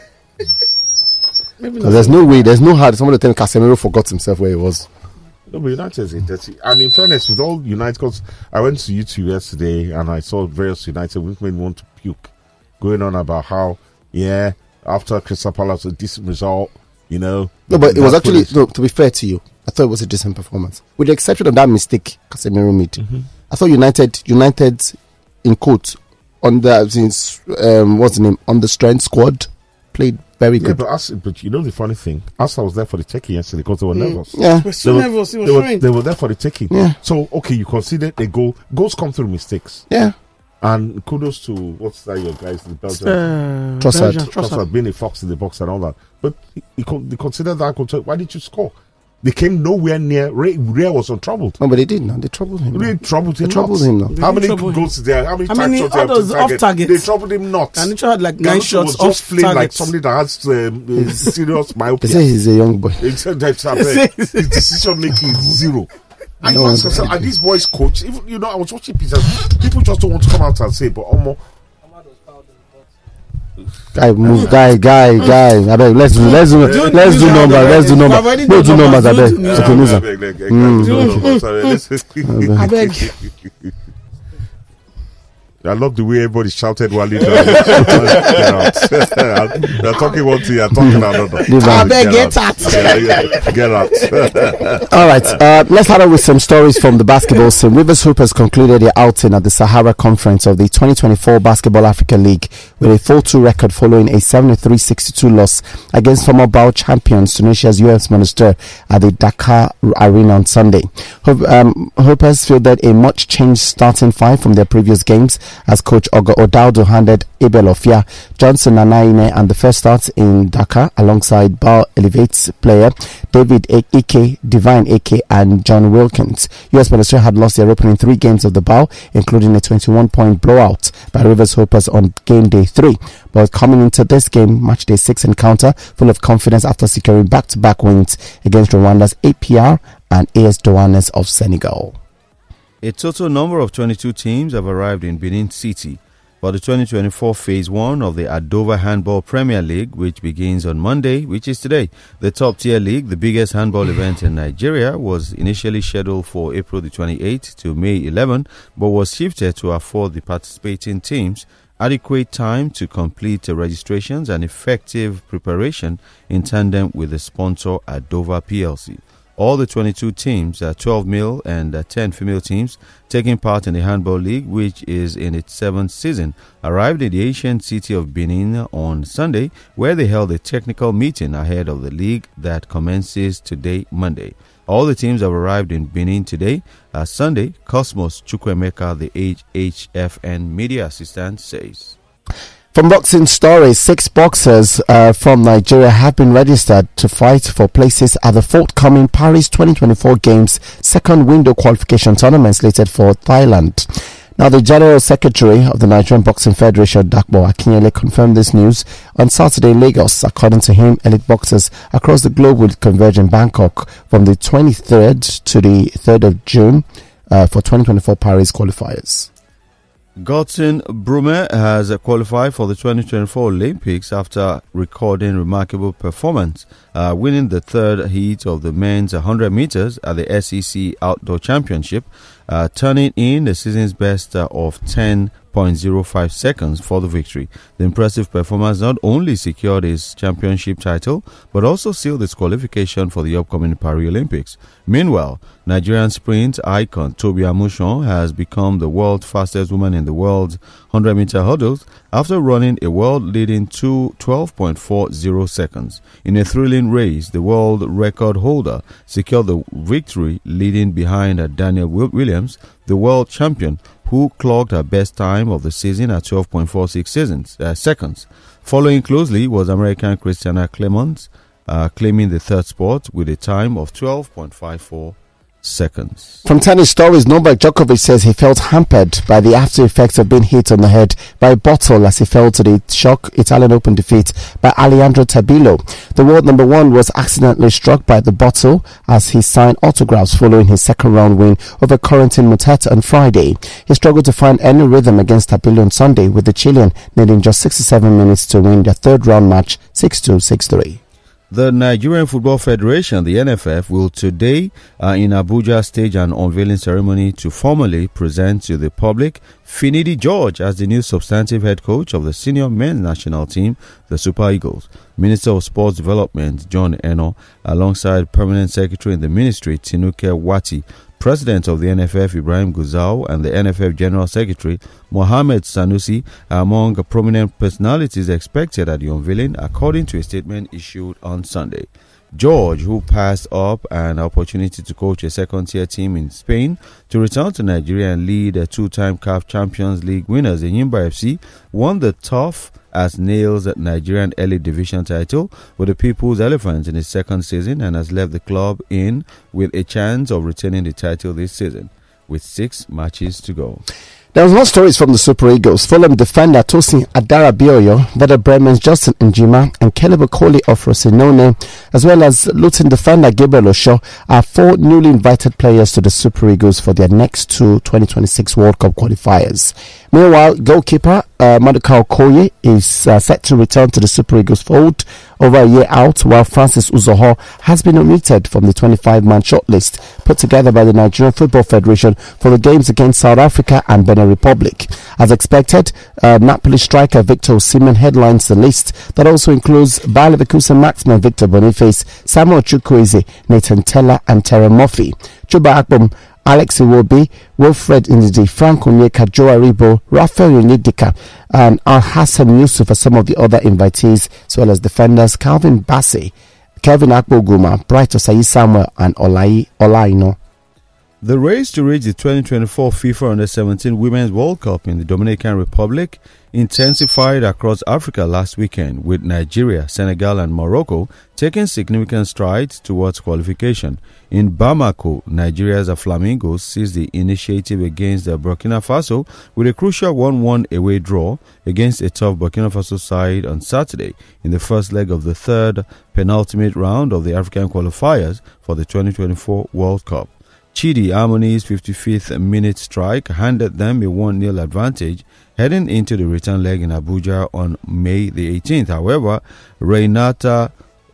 S4: Maybe
S2: So there's no way, there's no hard. Somebody tell me Casemiro forgot himself where he was.
S5: No, but United is dirty. And in fairness, with all United, because I went to YouTube yesterday and I saw various United women want to puke, going on about how, yeah, after Crystal Palace, a decent result, you know.
S2: No, but it was
S5: that's what
S2: actually,
S5: it's-
S2: no, to be fair to you, I thought it was a decent performance. With the exception of that mistake Casemiro made.
S5: Mm-hmm.
S2: I thought United, United, in quotes, on the, since, um, what's the name, on the strength squad, played very
S5: Yeah,
S2: good.
S5: but, us, but you know the funny thing? Arsenal was there for the taking yesterday because they were nervous.
S2: Yeah.
S4: We're so
S5: They were,
S4: nervous. It was
S5: they, were,
S4: fine.
S5: they were there for the taking.
S2: Yeah.
S5: So, okay, you consider a goal. Goals come through mistakes.
S2: Yeah.
S5: And kudos to, what's that, your guys, the Belgians.
S4: Uh,
S2: Trossard.
S4: Belgium,
S5: Trossard being a fox in the box and all that. But he, he, con- they considered that goal. Why did you score? They came nowhere near. Ray, Ray was untroubled.
S2: No, but they did now. They troubled him.
S5: They troubled him.
S2: They troubled
S5: not.
S2: him now.
S4: They
S5: How many
S4: didn't trouble
S5: goals did they have? How many
S4: How
S5: times
S4: many
S5: shot they have
S4: others
S5: to
S4: off
S5: target?
S4: target?
S5: They troubled him not.
S4: And Nicho had like nine
S5: Garnacho
S4: shots
S5: was
S4: off
S5: just playing like
S4: target.
S5: somebody that has um, serious
S2: They
S5: myopia.
S2: say he's a young boy.
S5: He said that, I beg, his decision making is zero. And you
S2: No,
S5: ask yourself, are these boys coach? Even, you know, I was watching pieces. People just don't want to come out and say, but almost.
S2: Guy, move, guy, guy, guy. I beg, let's do, let's do, let's do numbers, let's do numbers.
S4: Already
S2: No,
S4: done
S2: do numbers, I
S4: numbers,
S2: beg.
S4: do
S2: Okay,
S4: numbers.
S2: loser. Mm.
S4: I beg.
S5: I love the way everybody shouted while he does. Get out. They're talking one thing, you're talking another.
S2: Leave
S4: I
S2: am.
S4: beg, get out.
S5: Yeah, yeah, get out.
S2: All right, uh, let's start out with some stories from the basketball scene. Rivers Hoopers concluded their outing at the Sahara Conference of the twenty twenty-four Basketball Africa League with a four two record following a seventy-three sixty-two loss against former B A U champions Tunisia's U S Monastir at the Dakar Arena on Sunday. Hoop, um, Hoopers fielded a much-changed starting five from their previous games as coach Ogo Odaudo handed Abel Ofia, Johnson Nanaine and the first start in Dakar alongside B A U Elevates player David Ike, Divine Ike and John Wilkins. U S Monastir had lost their opening three games of the B A U, including a twenty-one point blowout by Rivers Hoopers on game day three. But coming into this game, match day six encounter, full of confidence after securing back-to-back wins against Rwanda's A P R and A S Douanes of Senegal.
S3: A total number of twenty-two teams have arrived in Benin City for the twenty twenty-four Phase one of the Adova Handball Premier League, which begins on Monday, which is today. The top-tier league, the biggest handball event in Nigeria, was initially scheduled for April the twenty-eighth to May eleventh, but was shifted to afford the participating teams adequate time to complete the registrations and effective preparation in tandem with the sponsor Adova P L C. All the twenty-two teams, uh, twelve male and uh, ten female teams, taking part in the Handball League, which is in its seventh season, arrived in the ancient city of Benin on Sunday, where they held a technical meeting ahead of the league that commences today, Monday. All the teams have arrived in Benin today. Uh, Sunday, Cosmos Chukwemeka, the H H F N media assistant, says.
S2: From boxing stories, six boxers uh, from Nigeria have been registered to fight for places at the forthcoming Paris twenty twenty-four Games second window qualification tournament slated for Thailand. Now, the General Secretary of the Nigerian Boxing Federation, Dakbo Akinyele, confirmed this news on Saturday in Lagos. According to him, elite boxers across the globe will converge in Bangkok from the twenty-third to the third of June uh, for twenty twenty-four Paris qualifiers.
S3: Godson Brume has qualified for the twenty twenty-four Olympics after recording remarkable performance, uh, winning the third heat of the men's one hundred meters at the S E C Outdoor Championship, uh, turning in the season's best uh, of ten point zero five seconds for the victory. The impressive performance not only secured his championship title, but also sealed his qualification for the upcoming Paris Olympics. Meanwhile, Nigerian sprint icon Tobi Amushon has become the world's fastest woman in the world's one hundred meter hurdles after running a world-leading twelve point four zero seconds. In a thrilling race, the world record holder secured the victory, leading behind Daniel Williams, the world champion, who clocked her best time of the season at twelve point four six seasons, uh, seconds. Following closely was American Christiana Clemons, uh, claiming the third spot with a time of twelve point five four seconds.
S2: From tennis stories, Novak Djokovic says he felt hampered by the after effects of being hit on the head by a bottle as he fell to the shock Italian Open defeat by Alejandro Tabilo. The world number one was accidentally struck by the bottle as he signed autographs following his second round win over Corentin Moutet on Friday. He struggled to find any rhythm against Tabilo on Sunday, with the Chilean needing just sixty-seven minutes to win their third round match six two, six three.
S3: The Nigerian Football Federation, the N F F, will today uh, in Abuja stage an unveiling ceremony to formally present to the public Finidi George as the new substantive head coach of the senior men's national team, the Super Eagles. Minister of Sports Development, John Eno, alongside Permanent Secretary in the Ministry, Tinuke Wati, President of the N F F, Ibrahim Guzau, and the N F F General Secretary, Mohamed Sanusi, are among prominent personalities expected at the unveiling, according to a statement issued on Sunday. George, who passed up an opportunity to coach a second-tier team in Spain, to return to Nigeria and lead a two-time C A F Champions League winners, the Enyimba F C, won the tough as nails Nigerian Elite Division title with the People's Elephants in his second season and has left the club in with a chance of retaining the title this season with six matches to go.
S2: There was more stories from the Super Eagles. Fulham defender Tosin Adarabioyo, Werder Bremen's Justin Njima, and Caleb Okoli of Frosinone, as well as Luton defender Gabriel Osho, are four newly invited players to the Super Eagles for their next two twenty twenty-six World Cup qualifiers. Meanwhile, goalkeeper uh, Maduka Okoye is uh, set to return to the Super Eagles fold over a year out, while Francis Uzoho has been omitted from the twenty-five man shortlist put together by the Nigerian Football Federation for the games against South Africa and Benin Republic. As expected, uh, Napoli striker Victor Osimhen headlines the list that also includes Bayer Leverkusen marksman Victor Boniface, Samuel Chukwueze, Nathan Teller, and Terry Murphy. Chuba Akpom, Alex Iwobi, Wilfred Ndidi, Frank Onyeka, Joe Aribo, Rafael Onyedika, and Al Hassan Yusuf are some of the other invitees, as well as defenders Calvin Bassey, Kevin Akpoguma, Bright Osayi Samuel, and Olai Olaino.
S3: The race to reach the twenty twenty-four FIFA Under seventeen Women's World Cup in the Dominican Republic intensified across Africa last weekend, with Nigeria, Senegal, and Morocco taking significant strides towards qualification. In Bamako, Nigeria's Flamingos seized the initiative against the Burkina Faso with a crucial one one away draw against a tough Burkina Faso side on Saturday in the first leg of the third penultimate round of the African qualifiers for the twenty twenty-four World Cup. Chidi Harmony's fifty-fifth minute strike handed them a one nil advantage heading into the return leg in Abuja on May the eighteenth. However, Reynata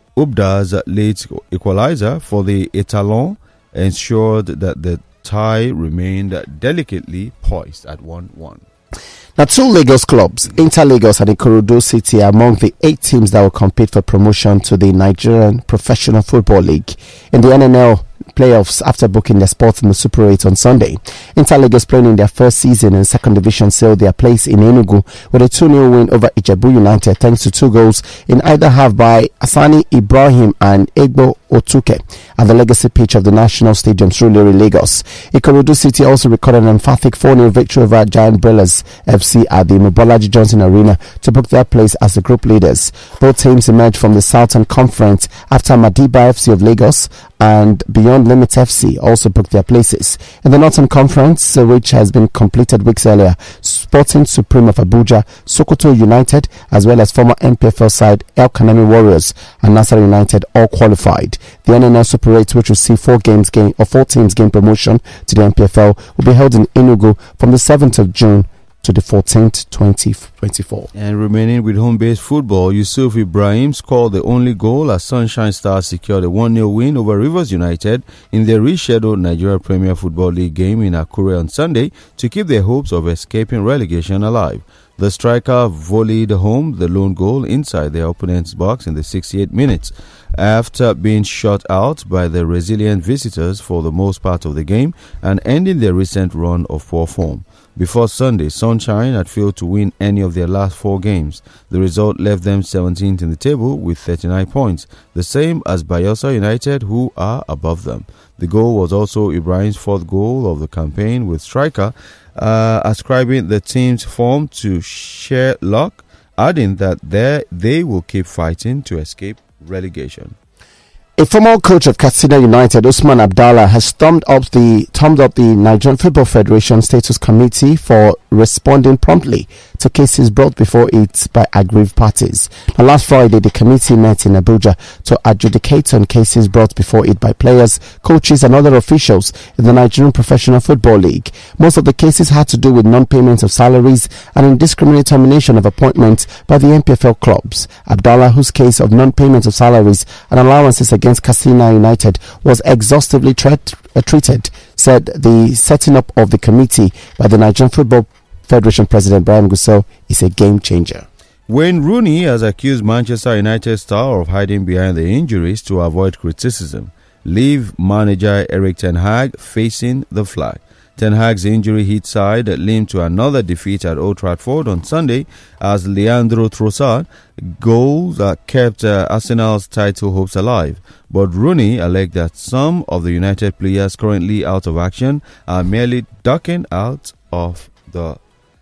S3: Ubda's late equalizer for the Etalon ensured that the tie remained delicately poised at one one.
S2: Now, two Lagos clubs, Inter Lagos and Ikorodu City, are among the eight teams that will compete for promotion to the Nigerian Professional Football League. In the N N L playoffs, after booking their spot in the Super eight on Sunday, Inter Lagos, playing in their first season in second division, sealed their place in Enugu with a two nil win over Ijebu United thanks to two goals in either half by Asani Ibrahim and Egbo Otuke at the legacy pitch of the National Stadium, Surulere, Lagos. Ikorodu City also recorded an emphatic four nil victory over Giant Brellers F C at the Mobolaji Johnson Arena to book their place as the group leaders. Both teams emerged from the Southern Conference after Madiba F C of Lagos and Beyond Limits F C also booked their places. In the Northern Conference, uh, which has been completed weeks earlier, Sporting Supreme of Abuja, Sokoto United, as well as former N P F L side El Kanami Warriors and Nasarawa United all qualified. The N N L Super eight, which will see four games gain or four teams gain promotion to the N P F L, will be held in Enugu from the seventh of June to the fourteenth, twenty twenty-four.
S3: And remaining with home-based football, Yusuf Ibrahim scored the only goal as Sunshine Stars secured a one nil win over Rivers United in their rescheduled Nigeria Premier Football League game in Akure on Sunday to keep their hopes of escaping relegation alive. The striker volleyed home the lone goal inside their opponent's box in the sixty-eight minutes after being shut out by the resilient visitors for the most part of the game and ending their recent run of poor form. Before Sunday, Sunshine had failed to win any of their last four games. The result left them seventeenth in the table with thirty-nine points, the same as Bayelsa United, who are above them. The goal was also Ibrahim's fourth goal of the campaign, with striker uh, ascribing the team's form to sheer luck, adding that they will keep fighting to escape relegation.
S2: A former coach of Katsina United, Usman Abdallah, has thumbed up the thumbed up the Nigerian Football Federation Status Committee for responding promptly to cases brought before it by aggrieved parties. Now, last Friday, the committee met in Abuja to adjudicate on cases brought before it by players, coaches, and other officials in the Nigerian Professional Football League. Most of the cases had to do with non-payment of salaries and indiscriminate termination of appointments by the N P F L clubs. Abdallah, whose case of non-payment of salaries and allowances against Katsina United was exhaustively treat, uh, treated, said the setting up of the committee by the Nigerian Football Federation President Brian Gusau is a game changer.
S3: Wayne Rooney has accused Manchester United star of hiding behind the injuries to avoid criticism, leave manager Erik ten Hag facing the flag. Ten Hag's injury hit side linked to another defeat at Old Trafford on Sunday as Leandro Trossard goals uh, kept uh, Arsenal's title hopes alive. But Rooney alleged that some of the United players currently out of action are merely ducking out of the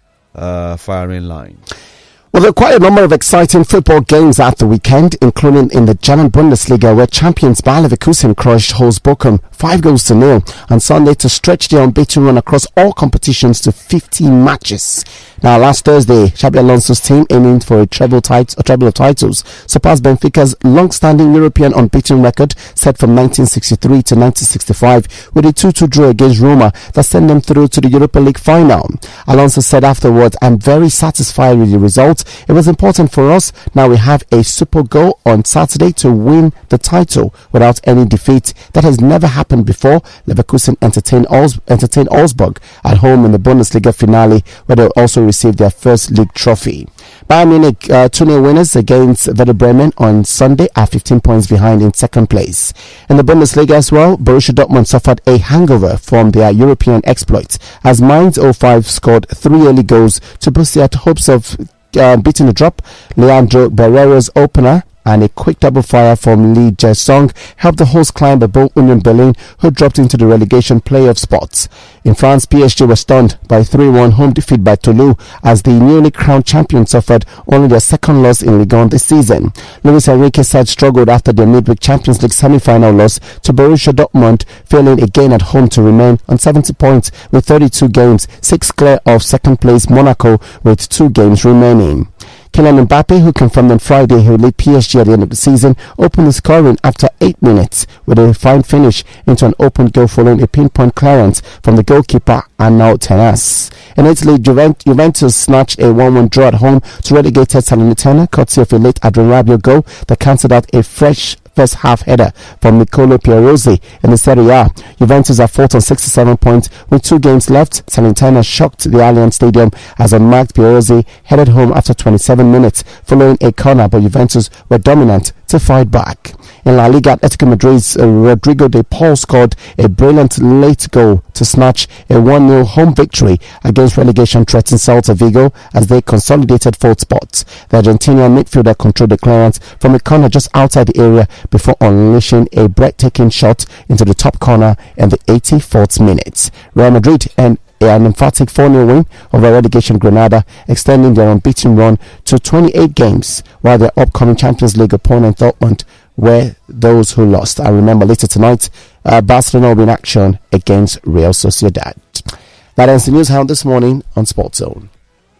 S3: uh, firing line.
S2: Well, there are quite a number of exciting football games at the weekend, including in the German Bundesliga, where champions Bayer Leverkusen crushed host Bochum five goals to nil on Sunday to stretch their unbeaten run across all competitions to fifteen matches. Now, last Thursday, Xabi Alonso's team, aiming for a treble, tit- a treble of titles, surpassed Benfica's long-standing European unbeaten record set from nineteen sixty-three to nineteen sixty-five with a two two draw against Roma that sent them through to the Europa League final. Alonso said afterwards, "I'm very satisfied with the result. It was important for us. Now we have a super goal on Saturday to win the title without any defeat. That has never happened before." Leverkusen entertained, Auls- entertained Augsburg at home in the Bundesliga finale, where they also received their first league trophy. Bayern Munich uh, two nil winners against Werder Bremen on Sunday are fifteen points behind in second place. In the Bundesliga as well, Borussia Dortmund suffered a hangover from their European exploits as Mainz oh five scored three early goals to boost their hopes of Uh, beating the drop. Leandro Barrero's opener and a quick double fire from Lee Jae-sung helped the hosts climb above Union Berlin, who dropped into the relegation playoff spots. In France, P S G were stunned by three one home defeat by Toulouse as the newly crowned champions suffered only their second loss in Ligue one this season. Luis Enrique's side struggled after their midweek Champions League semi-final loss to Borussia Dortmund, failing again at home to remain on seventy points with thirty-two games, six clear of second place Monaco with two games remaining. Kylian Mbappe, who confirmed on Friday he will lead P S G at the end of the season, opened the scoring after eight minutes with a fine finish into an open goal following a pinpoint clearance from the goalkeeper Arnaud Tenas. In Italy, Juvent- Juventus snatched a one one draw at home to relegated Salernitana, courtesy of a late Adrien Rabiot goal that cancelled out a fresh first half header from Nicolo Pierozzi in the Serie A. Juventus are fourth on sixty-seven points with two games left. Salernitana shocked the Allianz Stadium as unmarked Pierozzi headed home after twenty-seven minutes following a corner, but Juventus were dominant to fight back. In La Liga, Atletico Madrid's uh, Rodrigo de Paul scored a brilliant late goal to snatch a one nil home victory against relegation-threatened Celta Vigo as they consolidated fourth spots. The Argentinian midfielder controlled the clearance from a corner just outside the area before unleashing a breathtaking shot into the top corner in the eighty-fourth minute. Real Madrid and an emphatic four nil win over relegation Granada, extending their unbeaten run to twenty-eight games, while their upcoming Champions League opponent Dortmund were those who lost. I remember later tonight, uh, Barcelona will be in action against Real Sociedad. That ends the news hound this morning on Sports Zone.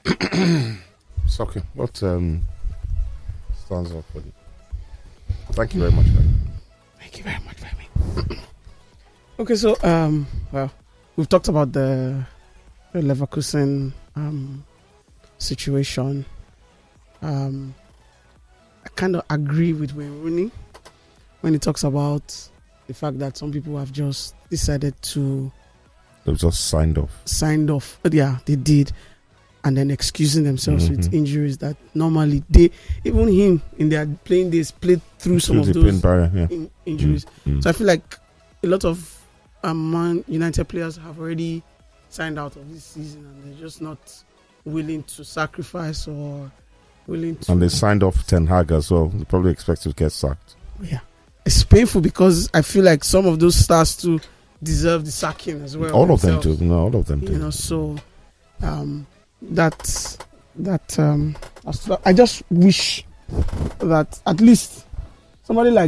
S5: It's okay. What um, stands up for you? Thank you very much, man.
S4: Thank you very much, Femi. Okay, so um, well, we've talked about the, the Leverkusen um situation. Um, I kind of agree with Wayne Rooney when he talks about the fact that some people have just decided to
S5: They've just signed off.
S4: Signed off. Yeah, they did. And then excusing themselves
S5: Mm-hmm.
S4: with injuries that normally they, even him in their playing days, played through some
S5: Through
S4: of
S5: the
S4: those
S5: pain barrier, yeah.
S4: in, injuries.
S5: Mm-hmm.
S4: So I feel like a lot of um, Man United players have already signed out of this season and they're just not willing to sacrifice or willing to.
S5: And they signed off Ten Hag as well. They probably expect to get sacked.
S4: Yeah. It's painful because I feel like some of those stars too deserve the sacking as well.
S5: All of them
S4: themselves.
S5: do. No, all of them do.
S4: You know, so um, that that um, I just wish that at least somebody like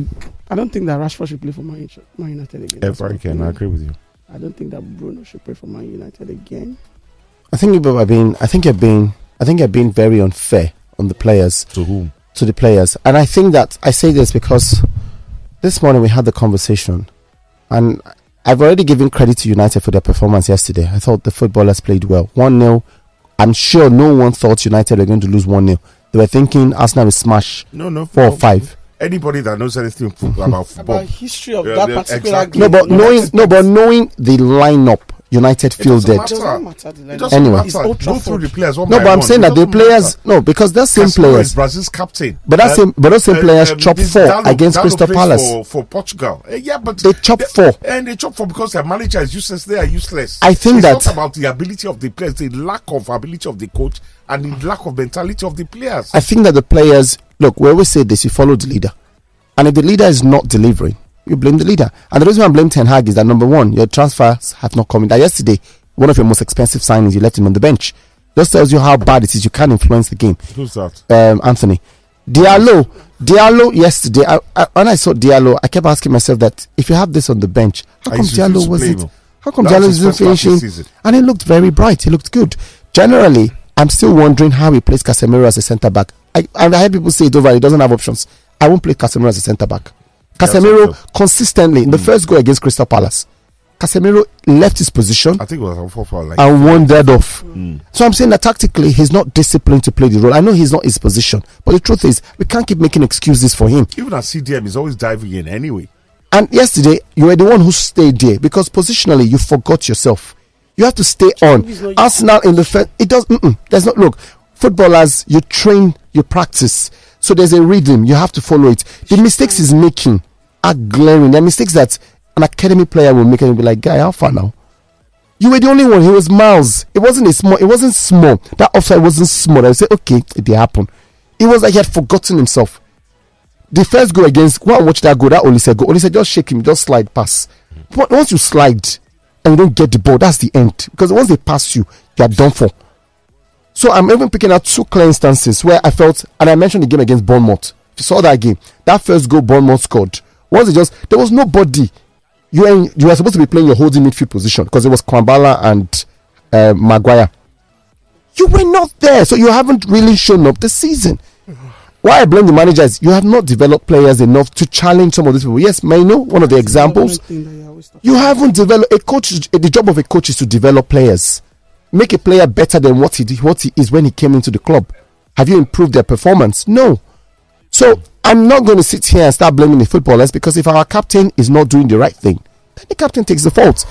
S4: I don't think that Rashford should play for Man United again.
S5: Ever again, I agree with you.
S4: I don't think that Bruno should play for Man United again.
S2: I think you're being. I think you're being. I think you're being very unfair on the players.
S5: To whom?
S2: To the players, and I think that I say this because this morning we had the conversation, and I've already given credit to United for their performance yesterday. I thought the footballers played well. one nil. I'm sure no one thought United were going to lose one nil. They were thinking Arsenal will smash
S5: no, no,
S2: four
S5: no.
S2: or five.
S5: Anybody that knows anything about football,
S4: about history of
S5: yeah,
S4: that
S5: yeah,
S4: particular
S5: exactly.
S4: game.
S2: No, but knowing no, but knowing the lineup, United fielded.
S5: It
S4: It doesn't matter. The
S5: It
S4: lineup.
S5: doesn't
S2: Anyway.
S4: It's
S5: matter.
S4: Old
S5: Go through
S4: Trafford.
S5: the players one
S2: No,
S5: by
S2: but I'm
S5: one.
S2: saying
S5: It
S2: that the
S5: doesn't
S2: players.
S5: matter.
S2: No, because those same
S5: Casemiro is
S2: players.
S5: Brazil's captain.
S2: But that
S5: Uh,
S2: same, but those same
S5: uh,
S2: players
S5: um,
S2: chop
S5: this
S2: four
S5: Dallo-
S2: against
S5: Dallo
S2: Crystal
S5: plays
S2: Palace.
S5: for, for Portugal. Uh, yeah, but
S2: They chop four.
S5: and they chop four because their manager is useless. They are useless.
S2: I think
S5: it's
S2: that-
S5: not about the ability of the players, the lack of ability of the coach, and the lack of mentality of the players.
S2: I think that the players look. We always say this: you follow the leader, and if the leader is not delivering, you blame the leader. And the reason why I blame Ten Hag is that number one, your transfers have not come in. That yesterday, one of your most expensive signings, you left him on the bench. Just tells you how bad it is. You can't influence the game.
S5: Who's that?
S2: Um, Anthony Diallo, Diallo. Yesterday, I, I, when I saw Diallo, I kept asking myself that if you have this on the bench, how
S5: I
S2: come
S5: used to
S2: Diallo
S5: play
S2: wasn't?
S5: him.
S2: How come
S5: That
S2: Diallo
S5: was his
S2: isn't
S5: first match this
S2: finishing?
S5: season.
S2: And he looked very bright. He looked good. Generally, I'm still wondering how he plays Casemiro as a centre back. I, I heard people say it over. He doesn't have options. I won't play Casemiro as a centre back. Casemiro
S5: That's okay.
S2: consistently in the first goal against Crystal Palace, Casemiro left his position
S5: I think it was on four four. Like
S2: and wandered off.
S5: Mm.
S2: So I'm saying that tactically he's not disciplined to play the role. I know he's not his position, but the truth is we can't keep making excuses for him.
S5: even at C D M, he's always diving in anyway.
S2: And yesterday you were the one who stayed there because positionally you forgot yourself. You have to stay on.
S4: He's not-
S2: Arsenal in the first, it does. Mm-mm, there's not look. Footballers, you train, you practice. So there's a rhythm. You have to follow it. The mistakes he's making are glaring. They're mistakes that an academy player will make and be like, guy, how far now? You were the only one. He was miles. It wasn't a small. It wasn't small. That offside wasn't small. I would say, okay, it did happen. It was like he had forgotten himself. The first goal against, go and watch that goal. That Olise goal. Olise just shake him, just slide pass. But once you slide and you don't get the ball, that's the end. Because once they pass you, you are done for. So I'm even picking out two clear instances where I felt, and I mentioned the game against Bournemouth. If you saw that game, that first goal Bournemouth scored, was it just, there was nobody. You were, in, you were supposed to be playing your holding midfield position because it was Kwambala and uh, Maguire. You were not there, so you haven't really shown up this season. Why I blame the manager is you have not developed players enough to challenge some of these people. Yes, Maino, one of the examples. You haven't developed a coach. The job of a coach is to develop players, make a player better than what he did, what he is when he came into the club. Have you improved their performance? No. So I'm not going to sit here and start blaming the footballers because if our captain is not doing the right thing, then the captain takes the fault.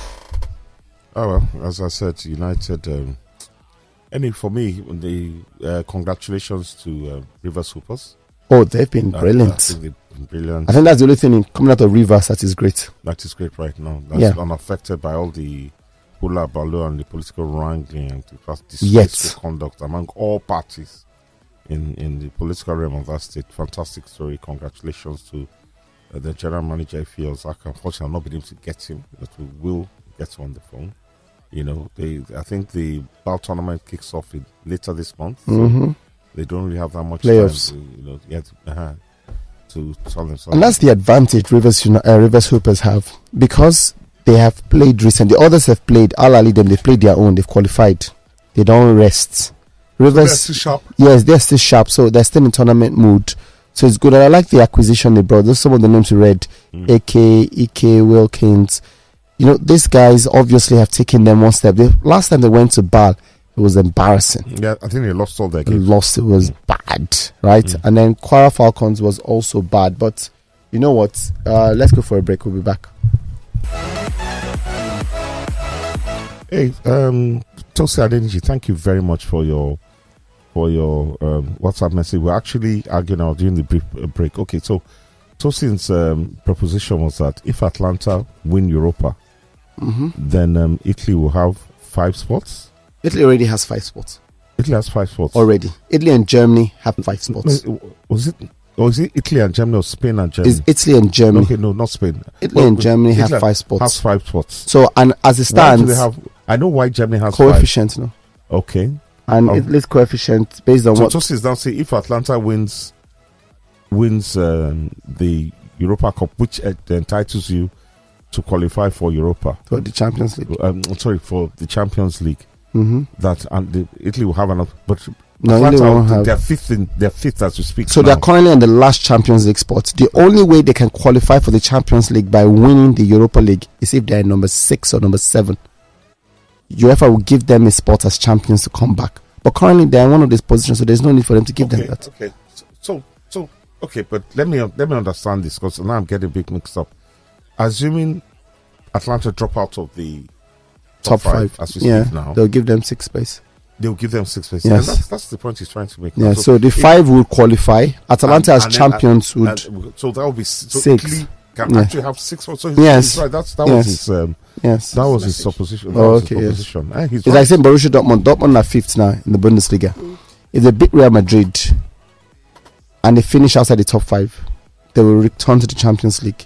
S5: Oh well, as I said, United. Um, any for me, the uh, congratulations to uh, Rivers Hoopers.
S2: Oh, they've been
S5: Uh,
S2: brilliant.
S5: I think they've been brilliant.
S2: I think that's the only thing in coming out of Rivers that is great.
S5: That is great right now. That's
S2: Yeah.
S5: unaffected by all the hula baloo and the political wrangling and the disgraceful
S2: Yet.
S5: conduct among all parties in, in the political realm of that state. Fantastic story. Congratulations to uh, the general manager. If feels like unfortunately I've not been able to get him, but we will get him on the phone. You know, they. I think the B A L tournament kicks off in, later this month. So
S2: Mhm.
S5: they don't really have that much
S2: Playoffs.
S5: time to, you know, yet, uh, to tell themselves.
S2: And that's the advantage Rivers Uni- uh, Rivers Hoopers have because they have played recently. The others have played. Al Ali them. They played their own. They've qualified. They don't rest.
S5: They're
S2: Rivers,
S5: still sharp.
S2: yes, they're still sharp. So they're still in tournament mood. So it's good. And I like the acquisition they brought. Those are some of the names you read:
S5: Mm.
S2: A K, E K, Wilkins. You know, these guys obviously have taken them one step. They, last time they went to B A L, it was embarrassing.
S5: Yeah, I think they lost all their
S2: They
S5: games.
S2: lost. It was bad, right?
S5: Mm.
S2: And then Quara Falcons was also bad. But you know what? Uh, let's go for a break. We'll be back.
S5: Hey, um, Tosi Adeniji, thank you very much for your for your um, WhatsApp message. We're actually arguing now during the brief uh, break. Okay, so Tosi's um, proposition was that if Atlanta win Europa,
S2: Mm-hmm.
S5: then um, Italy will have five spots.
S2: Italy already has five spots.
S5: Italy has five spots
S2: Already, Italy and Germany have five spots.
S5: No, was it? Or is it Italy and Germany or Spain and Germany?
S2: Is Italy and Germany?
S5: Okay, no, not Spain.
S2: Italy and Germany have
S5: Italy
S2: five spots.
S5: Has five spots.
S2: So, and as it
S5: Why do
S2: stands,
S5: they have? I know why Germany has
S2: coefficient, no,
S5: five. Okay.
S2: and
S5: Oh.
S2: Italy's coefficient based on
S5: So
S2: what?
S5: Tosi is now saying if Atlanta wins wins um, the Europa Cup, which uh, entitles you to qualify for Europa.
S2: For the Champions League.
S5: Um, sorry, for the Champions League.
S2: Mm-hmm.
S5: That and the, Italy will have another, but
S2: No,
S5: Atlanta,
S2: Italy won't have.
S5: they're fifth in they're fifth as we speak.
S2: So
S5: now.
S2: they're currently in the last Champions League spot. The only way they can qualify for the Champions League by winning the Europa League is if they're number six or number seven. UEFA will give them a spot as champions to come back. But currently they're in one of these positions, so there's no need for them to give
S5: okay,
S2: them that.
S5: Okay, so, so so okay, but let me let me understand this because now I'm getting a bit mixed up. Assuming Atlanta drop out of the top,
S2: Top five,
S5: five, as we
S2: yeah,
S5: speak now,
S2: they'll give them six space.
S5: they'll give them six places.
S2: Yes.
S5: And that's, that's the point he's trying to make.
S2: Yeah,
S5: now.
S2: so the
S5: if-
S2: five will qualify. Atalanta
S5: and-
S2: as
S5: and then-
S2: champions
S5: and-
S2: would.
S5: and so that would be so
S2: Six.
S5: Italy can
S2: Yeah.
S5: actually have six. So he's,
S2: Yes.
S5: he's right. That's that
S2: Yes.
S5: was his um,
S2: Yes.
S5: that was his
S4: Message.
S5: supposition. That
S2: Oh,
S5: was
S2: okay,
S5: his
S2: yes.
S5: supposition. Eh, he's
S2: It's
S5: right.
S2: like saying Borussia Dortmund. Dortmund are fifth now in the Bundesliga. If they beat Real Madrid and they finish outside the top five, they will return to the Champions League.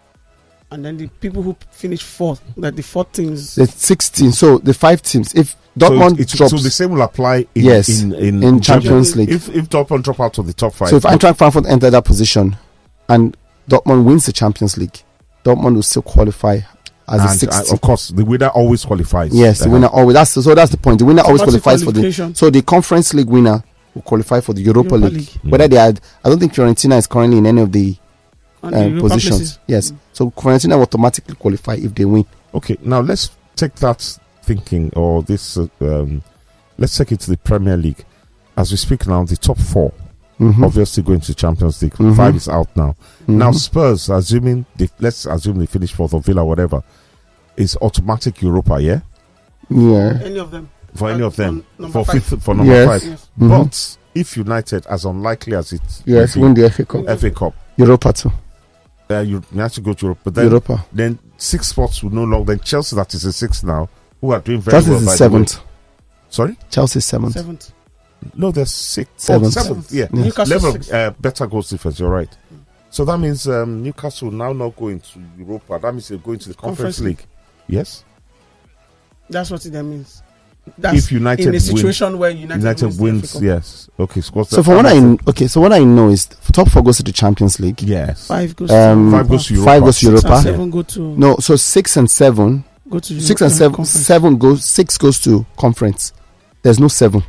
S4: And then the people who finish fourth, like the fourth teams.
S2: The sixteen. So the five teams. If
S5: So
S2: Dortmund
S5: it's-
S2: drops,
S5: so the same will apply in,
S2: Yes,
S5: in, in,
S2: in Champions League.
S5: If if Dortmund drop out of the top five,
S2: so if Eintracht Frankfurt enter that position and Dortmund wins the Champions League, Dortmund will still qualify as a
S5: and,
S2: sixth.
S5: uh, of course the winner always qualifies.
S2: Yes, the
S5: Uh-huh.
S2: winner always. That's so. That's the point. The winner always
S4: Automatic
S2: qualifies for the.
S4: qualification.
S2: So the Conference League winner will qualify for the Europa,
S4: Europa
S2: League.
S4: League.
S2: Whether they had, I don't think Fiorentina is currently in any of the
S4: and
S2: uh,
S4: the Europa
S2: positions.
S4: places.
S2: Yes, so Fiorentina will automatically qualify if they win.
S5: Okay, now let's take that thinking or this. Uh, um, let's take it to the Premier League. As we speak now, the top four
S2: Mhm.
S5: obviously going to Champions League.
S2: Mhm.
S5: Five is out now.
S2: Mhm.
S5: Now Spurs, assuming they, let's assume they finish fourth or Villa, whatever, is automatic Europa. Yeah,
S2: Yeah.
S4: Any of them.
S5: for any
S4: Uh,
S5: of them,
S4: on number
S5: for
S4: five.
S5: fifth, for number
S2: Yes.
S5: five.
S4: Yes.
S2: Mhm.
S5: But if United, as unlikely as it
S2: Yes,
S5: may
S2: win
S5: be,
S2: the F A Cup.
S5: F A Cup,
S2: Europa too.
S5: uh, you, you have to go to Europe. But then,
S2: Europa.
S5: then six spots will no longer. Then Chelsea, that is a six now, who are doing very
S2: Chelsea
S5: well.
S2: is
S5: by the way.
S2: seventh.
S5: Sorry,
S2: Chelsea is seventh.
S4: Seventh.
S5: no, there's six.
S2: Seventh.
S5: Oh, seventh. Yeah,
S2: Yeah.
S4: Newcastle
S5: level
S4: sixth.
S5: uh, better goals difference. You're right. So that means um, Newcastle now not going to Europa. That means they're going to the Conference,
S4: Conference
S5: League. Yes.
S4: That's what it then means. That's
S5: If United
S4: in a
S5: win-
S4: situation where United,
S5: United
S4: wins, the
S5: wins.
S4: F A Cup.
S5: Yes. Okay. So,
S2: So from what I kn- okay, so what I know is top four goes to the Champions League.
S5: yes.
S4: Five goes
S2: Um,
S4: to
S5: Five goes to Europa.
S2: Five goes to
S4: Six and
S2: Europa.
S4: seven go to
S2: No, so six and seven,
S4: go to
S2: six
S4: Euro-
S2: and
S4: uh,
S2: seven,
S4: conference.
S2: seven goes, six goes to conference. There's no seven.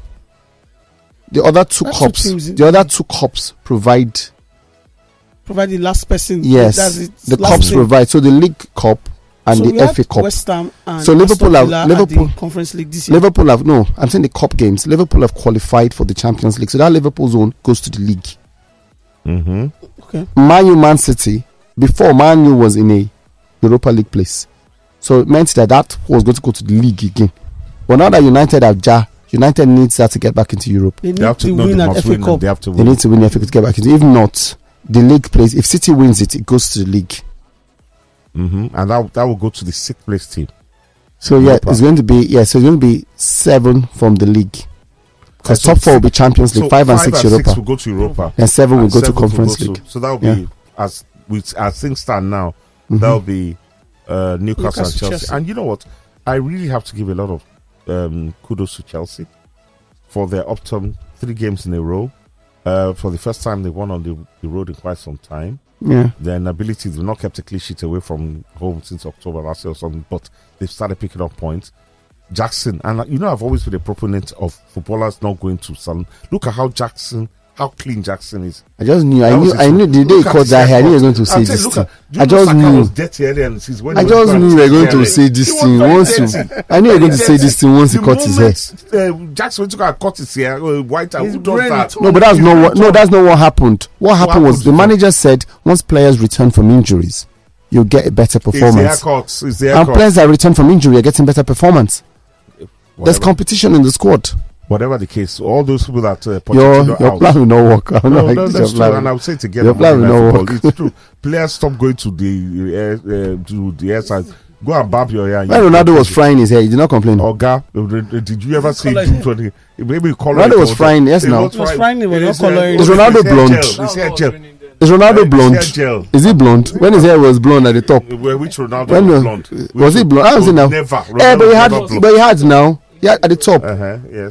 S2: The other two
S4: That's two
S2: cups,
S4: teams in-
S2: the other two cups provide.
S4: Provide the last person.
S2: Yes,
S4: that's it.
S2: the
S4: Last
S2: cups
S4: team.
S2: provide. So the League Cup and
S4: So we
S2: the
S4: had
S2: F A Cup.
S4: West Ham and
S2: So Liverpool
S4: Aston
S2: have-
S4: Villa at
S2: Liverpool-
S4: the Conference League this year.
S2: Liverpool have no. I'm saying the cup games. Liverpool have qualified for the Champions League, so that Liverpool zone goes to the league.
S5: Mm-hmm.
S4: Okay.
S2: Man U, Man City. Before Man U was in a Europa League place, so it meant that that was going to go to the league again. But now that United have Ja, United needs that to get back into Europe.
S4: They need
S5: They have to,
S4: to
S5: no,
S4: win
S5: they
S4: at
S5: must
S4: F A
S5: win. and
S4: Cup.
S5: They have to
S2: They
S5: win.
S2: need to win the F A Cup to get back into. If not, the league plays. If City wins it, it goes to the league.
S5: Mm-hmm. And that that will go to the sixth place team.
S2: So yeah,
S5: Europa.
S2: it's going to be yeah. So it's going to be seven from the league. Because
S5: So
S2: top four will be
S5: six-
S2: Champions League,
S5: So
S2: five and six Europa,
S5: will go to Europa.
S2: and seven will
S5: and
S2: go to
S5: seven
S2: Conference
S5: go to-
S2: League.
S5: So that will be
S2: Yeah.
S5: as with as things stand now.
S2: Mhm.
S5: That will be uh, Newcastle, and
S4: Newcastle,
S5: Chelsea.
S4: Chelsea.
S5: And you know what? I really have to give a lot of um, kudos to Chelsea for their upturn three games in a row. Uh, for the first time they won on the, the road in quite some time.
S2: Yeah.
S5: Their inability, they've not kept a clean sheet away from home since October last year or something, but they've started picking up points. Jackson, and uh, you know, I've always been a proponent of footballers not going to Sun. Look at how Jackson, how clean Jackson is.
S2: I just knew. I
S5: That
S2: knew.
S5: was
S2: I
S5: his-
S2: knew the day he
S5: look at
S2: called
S5: his
S2: that. I knew he was going
S5: haircut.
S2: to say
S5: I'm
S2: this
S5: saying,
S2: thing.
S5: look at- do you
S2: I
S5: know
S2: just
S5: Saka
S2: knew.
S5: was dirty earlier and since when
S2: I
S5: he was
S2: just
S5: back
S2: knew we were going to
S5: earlier.
S2: say this
S5: He was
S2: thing
S5: very
S2: once.
S5: dirty.
S2: You, I knew you were going to say this thing once he
S5: The
S2: cut his hair.
S5: moment, uh, Jackson took out cut his hair, uh, white hair.
S4: His
S5: Who does
S4: brain
S5: that?
S4: is
S2: No, but that's not what. No, that's not what happened. What happened was
S5: happened
S2: the
S5: to-
S2: manager said once players return from injuries, you get a better
S5: It's the
S2: performance.
S5: haircuts. It's the
S2: And
S5: haircuts.
S2: players that return from injury are getting better performance. There's
S5: Whatever,
S2: competition in the squad.
S5: whatever the case, all those people that uh,
S2: Your
S5: Pochettino
S2: your
S5: out.
S2: plan will not work. I'm
S5: No,
S2: not
S5: no,
S2: like
S5: that's
S2: your
S5: true,
S2: plan.
S5: and I'll say it again.
S2: Your
S5: on
S2: plan
S5: Monday
S2: will
S5: Night
S2: not
S5: Football. It's true. Players stop going to the uh, uh, to the airside. Go and barb your hair. and
S2: When
S5: you-
S2: Ronaldo was frying his hair, he did not complain.
S5: Oga, uh, did you ever see
S4: Colour-
S5: June twenty? Maybe color.
S2: Ronaldo
S5: it
S2: was
S5: or-
S2: frying, yes,
S5: it
S2: now.
S5: was
S4: He was
S5: frying.
S4: frying, he was
S5: It
S4: not
S5: is, uh,
S4: colouring.
S2: Is
S5: his
S2: Ronaldo
S5: hair
S2: blonde?
S5: gel, His hair gel.
S2: Is Ronaldo
S5: His
S2: blonde?
S5: hair gel.
S2: Is he blonde? When his hair was blonde at the top.
S5: Where- Which Ronaldo
S2: When
S5: was
S2: was,
S5: blonde?
S2: was he blonde? I don't
S5: Oh,
S2: see now.
S5: Never.
S2: Eh,
S5: Ronaldo
S2: but he
S5: was
S2: had,
S5: never blonde.
S2: but he had now. Yeah, at the top.
S5: Uh-huh, yes.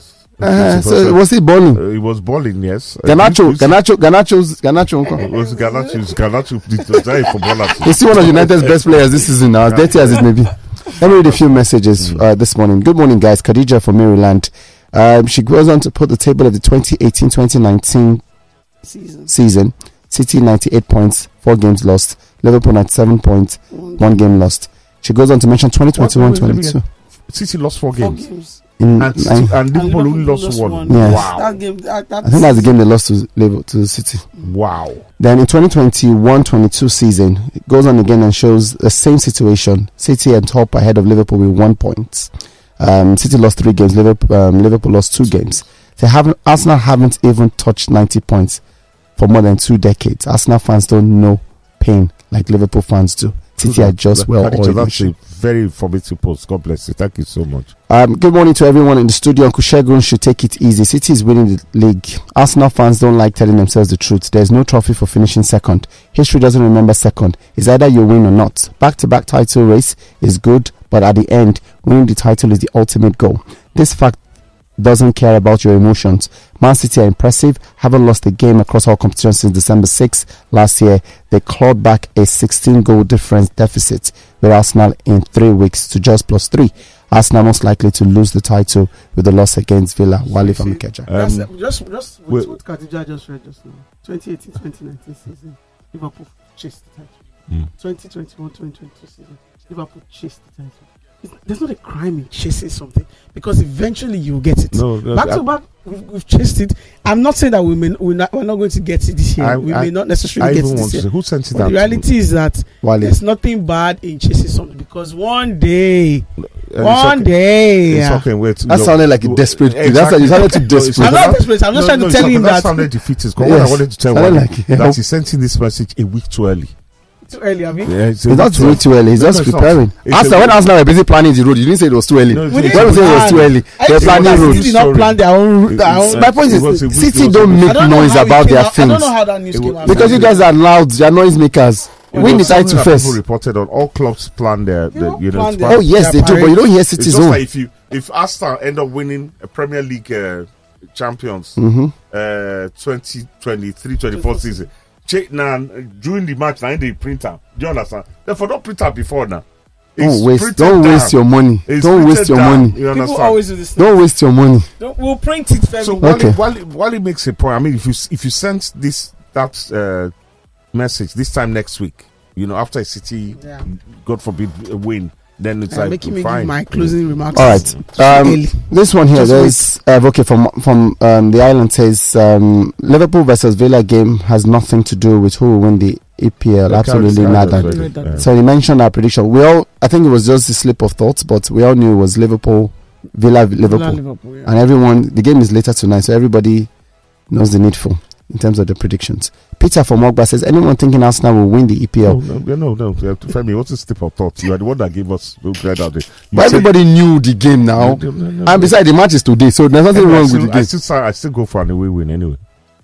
S2: Uh, so was he balling?
S5: Uh, he was balling, yes.
S2: Garnacho,
S5: Uh,
S2: Garnacho, Garnacho's, Garnacho.
S5: It was Garnacho's, Garnacho. He's a footballer.
S2: He's still one of United's best players this season now, as dirty as it may be. Let me read a few messages uh, this morning. Good morning, guys. Khadija from Maryland. Um, she goes on to put the table of the twenty eighteen twenty nineteen
S4: Season.
S2: season. City ninety-eight points, four games lost. Liverpool ninety-seven points, one game lost. She goes on to mention twenty twenty-one twenty-two.
S5: City lost four
S4: Four
S5: games.
S4: games.
S2: In
S5: And, City,
S2: nine,
S5: and Liverpool
S4: And
S5: only lost,
S4: Liverpool
S5: one.
S4: lost one.
S2: Yes.
S5: Wow.
S4: That game, that, that
S2: I think that's the game they lost to Liverpool, to City.
S5: Wow.
S2: Then in twenty twenty-one twenty-two season, it goes on again and shows the same situation. City and top ahead of Liverpool with one point. Um, City lost three games. Liverpool, um, Liverpool lost two games. They haven't. Arsenal haven't even touched ninety points for more than two decades. Arsenal fans don't know pain like Liverpool fans do. City are just well oiled.
S5: That's a very informative post. God bless you. Thank you so much.
S2: Um, good morning to everyone in the studio. Uncle Shegun should take it easy. City is winning the league. Arsenal fans don't like telling themselves the truth. There's no trophy for finishing second. History doesn't remember second. It's either you win or not. Back-to-back title race is good, but at the end, winning the title is the ultimate goal. This fact doesn't care about your emotions. Man City are impressive, haven't lost a game across all competitions since December sixth last year. They clawed back a sixteen goal difference deficit with Arsenal in three weeks to just plus three. Arsenal most likely to lose the title with the loss against Villa. Wale from Ikeja.
S5: Um,
S4: just, just with what Khadija just read just now. twenty eighteen twenty nineteen season, Liverpool chased the title.
S5: Mm.
S4: twenty twenty-one twenty twenty-two season, Liverpool chased the title. It's, there's not a crime in chasing something because eventually you'll get it.
S5: No, no,
S4: back
S5: I,
S4: to back, we've, we've chased it. I'm not saying that we may, we're, not, we're not going to get it this year.
S5: I,
S4: we
S5: I,
S4: may not necessarily
S5: I
S4: get
S5: even
S4: it
S5: want
S4: this
S5: to
S4: year.
S5: say, who sent it
S4: But
S5: out?
S4: the reality is that
S2: Wale.
S4: there's nothing bad in chasing something because one day,
S5: Uh,
S4: one
S5: it's okay.
S4: day,
S5: It's
S4: yeah.
S5: okay. Wait,
S2: That
S5: no,
S2: sounded like a
S5: no,
S2: desperate.
S5: exactly.
S2: That's you sounded too
S5: No,
S2: desperate.
S5: it's
S4: I'm
S5: okay.
S4: not desperate. I'm just
S5: No,
S4: trying
S5: no,
S4: to
S5: it's
S4: tell
S5: okay.
S4: him
S5: That
S4: that
S5: sounded defeatist. What
S2: Yes.
S5: I wanted to tell
S2: Sounded
S5: Wale
S2: like, yeah.
S5: that he sent in this message a week too early.
S4: too early, have you?
S5: Yeah, it's a
S2: It's not
S5: week
S2: too, too early. He's
S5: No,
S2: just
S5: no, it's not.
S2: preparing.
S5: It's
S2: Arsenal,
S5: a-
S2: when Arsenal were busy planning the road, you didn't say it was too early.
S5: No, it's
S2: when
S5: a-
S2: we say it was
S4: plan.
S2: too early,
S4: I
S2: they're
S4: think
S2: planning
S4: that
S2: roads.
S4: City did not plan their own. Their own.
S5: It-
S2: My point
S5: it was a
S2: is,
S5: week-
S2: City
S5: it was a
S2: don't
S5: week.
S2: make
S4: I don't know
S2: noise
S4: how it
S2: about
S4: came
S2: their
S4: out. I don't
S2: things
S4: know how that news
S5: It
S4: came
S5: was-
S4: out.
S2: because you guys are loud. They're noise makers.
S5: It
S2: Win the
S5: was something
S2: title
S5: that
S2: first.
S5: People reported on all clubs plan their,
S4: They
S5: the,
S4: don't
S5: you know,
S4: plan
S5: it's
S4: their-
S5: part-
S2: Oh yes, they
S4: their
S2: do, but you don't hear
S5: It's
S2: City's
S5: just
S2: own.
S5: like if you if Arsenal end up winning a Premier League uh, champions
S2: Mm-hmm.
S5: uh, twenty twenty-three twenty-four season. Check now during the match now in the printer. Do you understand? Therefore, don't print out before now. It's
S2: Don't waste.
S5: printed
S2: Don't
S5: down.
S2: waste your money.
S5: It's
S2: Don't waste
S5: printed
S2: your
S5: down.
S2: money.
S5: You
S4: People
S5: understand?
S4: always do this.
S2: Don't waste your money.
S4: Don't, we'll print it for
S5: So
S4: everyone.
S5: Wally,
S2: Okay.
S5: Wally, Wally makes a point. I mean, if you if you send this that uh, message this time next week, you know, after a City,
S4: Yeah.
S5: God forbid, a win, then it's
S4: I'm
S5: like
S4: making me
S5: fine.
S4: give my closing remarks.
S2: All right. Um,
S4: Early.
S2: this one here,
S4: Just
S2: there's uh, okay from from um, the island says um, Liverpool versus Villa game has nothing to do with who will win the E P L.
S5: Okay,
S2: Absolutely
S5: I
S2: nada.
S5: just read it. Yeah.
S2: So he mentioned our prediction. We all, I think it was just a slip of thought, but we all knew it was Liverpool, Villa, Liverpool,
S4: Villa, Liverpool, yeah.
S2: and everyone. The game is later tonight, so everybody knows the needful in terms of the predictions. Peter from Mogba says, anyone thinking Arsenal will win the E P L?
S5: No, no, no, no. no. Femi, what's a slip of thought? You are the one that gave us the bread out there. You
S2: But
S5: said-
S2: everybody knew the game now,
S5: No, no, no, no.
S2: and besides, the match is today, so there's nothing
S5: Anyway, I
S2: wrong
S5: still,
S2: with the
S5: I
S2: game.
S5: still, say- I still go for an away win anyway.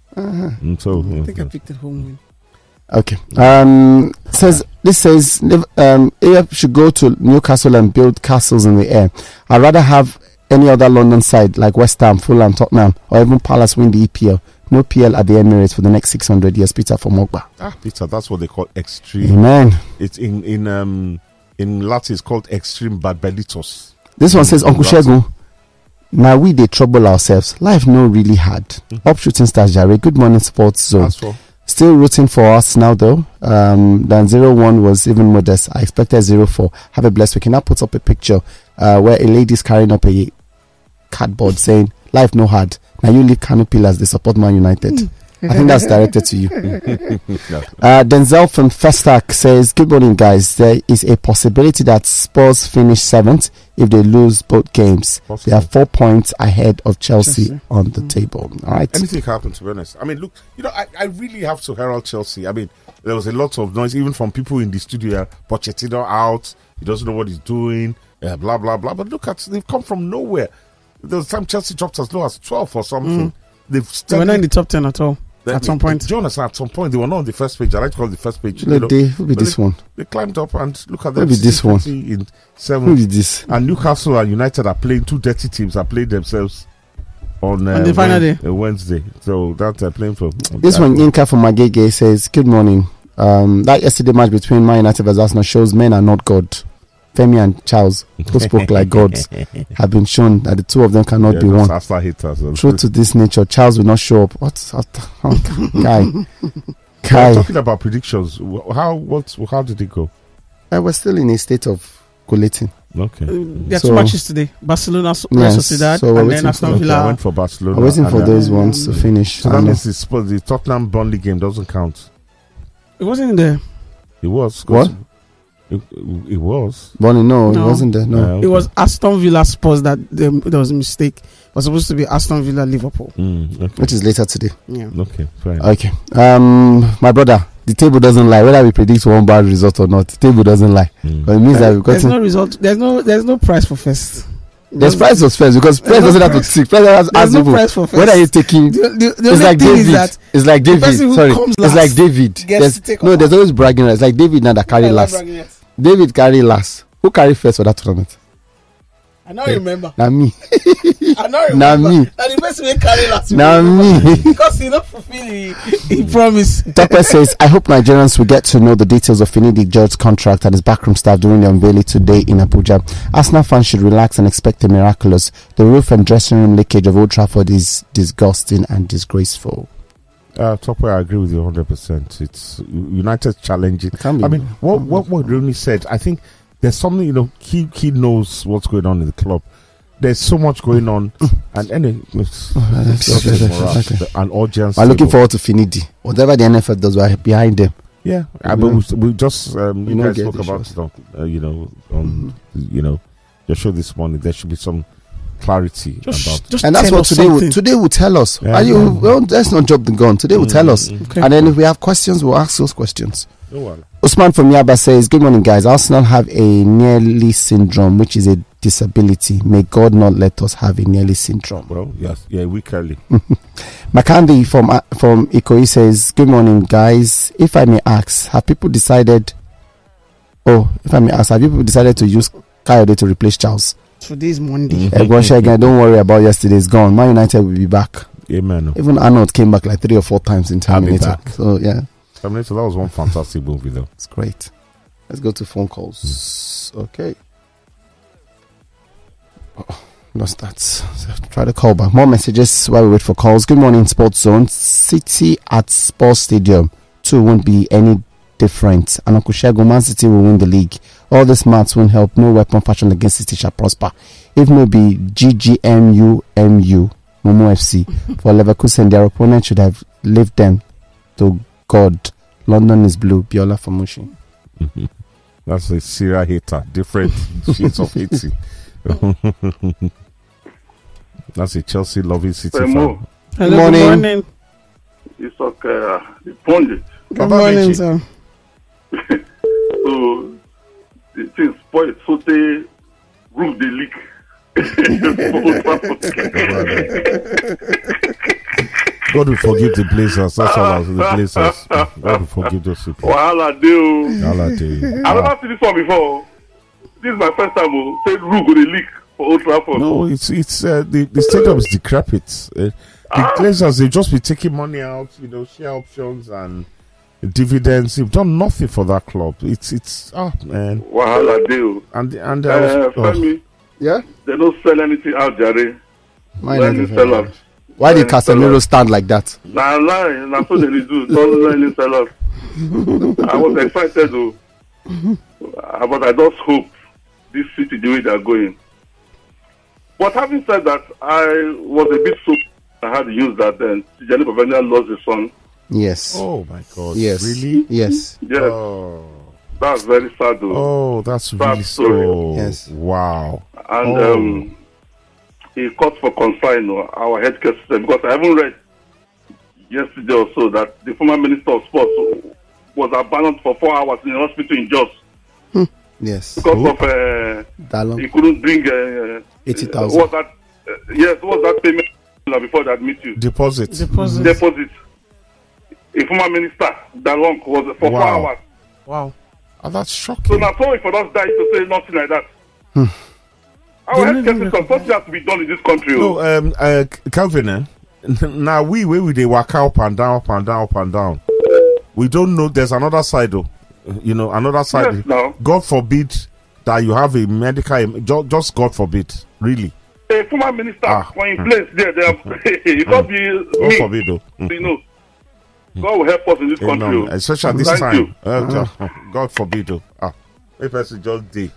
S5: Mm, so,
S4: I think I
S5: uh,
S4: picked a home win.
S2: Okay. Um, says this says um, A F should go to Newcastle and build castles in the air. I'd rather have any other London side like West Ham, Fulham, Tottenham, or even Palace win the E P L. No P L at the Emirates for the next six hundred years. Peter from Mogba.
S5: ah, Peter, that's what they call extreme.
S2: Amen.
S5: It's in in um in Latin. It's called extreme barbelitos.
S2: This one says, Uncle
S5: That's-
S2: Shegun, now we they trouble ourselves. Life no really hard. Up shooting stars, Jare. Good morning, Sports Zone.
S5: That's for
S2: Still rooting for us now, though. Um, then zero one was even modest. I expected zero four. Have a blessed week. He now puts up a picture uh, where a lady is carrying up a cardboard saying, life no hard. Now you leave Kano Pillars, they support Man United. I think that's directed to you. Uh, Denzel from Festac says, good morning, guys. There is a possibility that Spurs finish seventh if they lose both games. They are four points ahead of Chelsea,
S4: Chelsea.
S2: on the table. All right.
S5: anything can happen, to be honest. I mean, look, you know, I, I really have to herald Chelsea. I mean, there was a lot of noise, even from people in the studio. Pochettino out, he doesn't know what he's doing, uh, blah, blah, blah. But look at, they've come from nowhere. There was time Chelsea dropped as low as twelve or something. They've
S4: They were not in
S5: steadily-
S4: the top ten at all.
S5: Then
S4: At some
S5: they-
S4: point.
S5: Jonas, at some point, they were not on the first page. I like to call it the first page. you
S2: Look,
S5: know.
S2: they, who be
S5: But
S2: this
S5: they,
S2: one?
S5: They climbed up and look at
S2: Who
S5: them.
S2: be this one?
S5: In
S2: Who
S5: seven.
S2: be this?
S5: And Newcastle and United are playing, two dirty teams are playing themselves. on, uh,
S4: On the final
S5: Wed-
S4: day.
S5: uh, Wednesday. So that's uh, playing for.
S2: This one, Inka from Magege says, "Good morning. Um, that yesterday match between Man United versus Arsenal shows men are not God. Femi and Charles, who spoke like gods, have been shown that the two of them cannot
S5: yeah,
S2: be
S5: those
S2: one.
S5: Arsenal haters.
S2: True to this nature, Charles will not show up. What's what? Oh, guy?
S5: We're
S2: Guy,
S5: talking about predictions. Wh- How what? How did it go?
S2: I was still in a state of collating.
S5: Okay.
S4: There are
S2: So-
S4: two matches today. Barcelona, so-
S2: Yes,
S4: Real Sociedad,
S2: so we're
S4: and
S2: waiting
S4: then
S2: for-
S4: Aston
S5: Okay, I
S4: Villa.
S5: went for Barcelona.
S2: I'm waiting
S5: and
S2: for
S5: then-
S2: those ones to finish.
S5: So that
S2: And,
S5: means the, Spurs- the Tottenham Burnley game doesn't count.
S4: It wasn't in there.
S5: It was 'cause
S2: What?
S5: It, it was.
S2: Bonnie, no, it
S4: No.
S2: wasn't there. No.
S5: Yeah, okay.
S4: It was Aston Villa Spurs that um, there was a mistake. It was supposed to be Aston Villa Liverpool.
S5: Mm, okay.
S2: Which is later today.
S4: Yeah.
S5: Okay. Fine.
S2: Okay. Um, my brother, the table doesn't lie. Whether we predict one bad result or not, the table doesn't lie.
S5: Mm.
S2: But it means that we've
S4: There's
S2: gotten.
S4: no result. There's no. There's no prize for first.
S2: There's price for first because price
S4: no
S2: doesn't have to
S4: price.
S2: tick. Price has to
S4: There's
S2: ask
S4: no
S2: people.
S4: prize for first.
S2: When are you taking?
S4: The, the, the
S2: It's
S4: only
S2: like
S4: thing
S2: David.
S4: is that
S2: It's like
S4: person
S2: David.
S4: who
S2: Sorry,
S4: comes
S2: it's
S4: last
S2: like David.
S4: gets
S2: There's,
S4: to take
S2: no,
S4: over.
S2: there's always bragging. It's like David now that carry last. David carry last. Who carry first for that tournament?
S4: I now remember.
S2: Now me.
S4: I now
S2: Now
S4: remember.
S2: me.
S4: That the best way carry last.
S2: Now me.
S4: Because he not fulfill he, he promise.
S2: Topper says, I hope Nigerians will get to know the details of Finidi George's contract and his backroom staff during the unveiling today in Abuja. Arsenal fans should relax and expect a miraculous. The roof and dressing room leakage of Old Trafford is disgusting and disgraceful.
S5: Uh, Topper, I agree with you one hundred percent. It's United challenging.
S2: It can be.
S5: I mean, what what what Rooney said, I think there's something, you know, he, he knows what's going on in the club. There's so much going on. And anyway, it's, it's
S2: okay,
S5: just
S2: okay,
S5: for us,
S2: okay.
S5: the- an audience.
S2: I'm looking
S5: table.
S2: forward to Finidi. Whatever the N F L does, we're behind them.
S5: Yeah, uh, but we, we just um,
S2: You
S5: you
S2: know,
S5: guys
S2: get
S5: spoke
S2: the
S5: about
S2: shows.
S5: it on, uh, you know on you know your show this morning. There should be some clarity
S4: Just,
S5: about.
S4: just
S2: And that's
S4: tell
S2: what
S4: us
S2: today will,
S4: something.
S2: today will tell us.
S5: Yeah.
S2: Are you, well, let's not jump the gun. Today will tell us.
S4: Okay.
S2: And then if we have questions, we'll ask those questions.
S5: No one.
S2: Usman from Yaba says, good morning, guys. Arsenal have a nearly syndrome, which is a disability. May God not let us have a nearly syndrome.
S5: Well, yes, yeah, week early.
S2: Makandi from uh, from Ikoyi says, good morning, guys. If I may ask, have people decided, oh, if I may ask, have people decided to use Kayode to replace Charles?
S4: Today's Monday.
S2: Egwon again, don't worry about yesterday's gone. Man United will be back.
S5: Amen.
S2: Even Arnold came back like three or four times in
S5: I'll be
S2: Terminator.
S5: back.
S2: So, yeah.
S5: Terminator, that was one fantastic movie, though.
S2: It's great. Let's go to phone calls. Okay. Oh, lost that. So try to call back. More messages while we wait for calls. Good morning, Sports Zone. City at Sports Stadium two won't be any different. And Uncle Shego, Man City will win the league. All this maths won't help. No weapon fashioned against City shall prosper. If no be G G M U M U, Momo F C, for Leverkusen, their opponent should have left them to God. London is blue. Biola for Mushin.
S5: That's a Syria hater. Different shades of hating. That's a Chelsea loving City
S6: Hello.
S5: fan.
S4: Hello,
S2: morning.
S4: Good morning.
S6: It's okay. Uh, the pundit.
S4: Good
S5: Baba
S4: morning,
S5: Meji.
S4: sir.
S6: So the thing spoiled. So they roof the leak.
S5: God will forgive the Blazers. That's all I was the Blazers. God will forgive those people.
S6: Wahala dey o.
S5: Allah tell you.
S6: I never seen this one before. This is my first time. Oh, say roof go dey leak for Old Trafford.
S5: No, it's it's uh, the the stadium is decrepit. Uh, the
S6: Ah.
S5: Glazers, they just be taking money out, you know, share options and dividends. They've done nothing for that club. It's it's oh man,
S6: Wahala dey o.
S5: and and
S6: Uh,
S5: I was, oh,
S6: Femi,
S2: Yeah?
S6: they don't sell anything out, Jare.
S2: Mine
S6: When
S2: is
S6: you sell out.
S2: Why did
S6: When you sell
S2: Casemiro
S6: out.
S2: stand like that?
S6: Na lie, na so they dey do. Don't let any sell out. I was excited though, uh, but I just hope this city the way they are going. But having said that, I was a bit so I had to use that then. Tijani Babangida lost his son.
S2: Yes.
S5: oh my God,
S2: yes.
S5: really?
S2: Yes.
S6: Yes,
S5: Oh,
S6: that's very sad though.
S5: oh, that's
S6: Sad
S5: really
S6: story.
S5: so.
S2: Yes.
S5: Wow.
S6: And
S5: Oh.
S6: um, he called for concern, you know, our healthcare system, because I haven't read yesterday or so that the former Minister of Sports was abandoned for four hours in a hospital in Jos
S2: Yes.
S6: because
S5: Who?
S6: of uh,
S2: That long.
S6: he couldn't bring uh,
S2: eighty
S6: uh,
S2: thousand.
S6: what that uh, yes, what that payment before they admit you
S5: Deposit.
S4: Deposit.
S6: deposit. A former minister Dalong was for
S5: Wow.
S6: four hours.
S4: Wow.
S5: Oh, that's
S6: So
S5: shocking.
S6: now sorry for us die to say nothing like that. Our healthcare system, something has to be done in this country.
S5: No, um, uh, Calvin, eh? Now we where we they walk up and down, up and down, up and down. We don't know. There's another side, though. You know, another side.
S6: Yes, no.
S5: God forbid that you have a medical. Just, just God forbid, really.
S6: A former minister
S5: Ah.
S6: for in place there. They have, it can't be
S5: God
S6: me.
S5: forbid, though. Mm.
S6: You know, God will help us in this
S5: Eh,
S6: country.
S5: no, especially at this
S6: Thank
S5: time.
S6: you.
S5: Uh, just- God forbid, though. Ah, if I just day.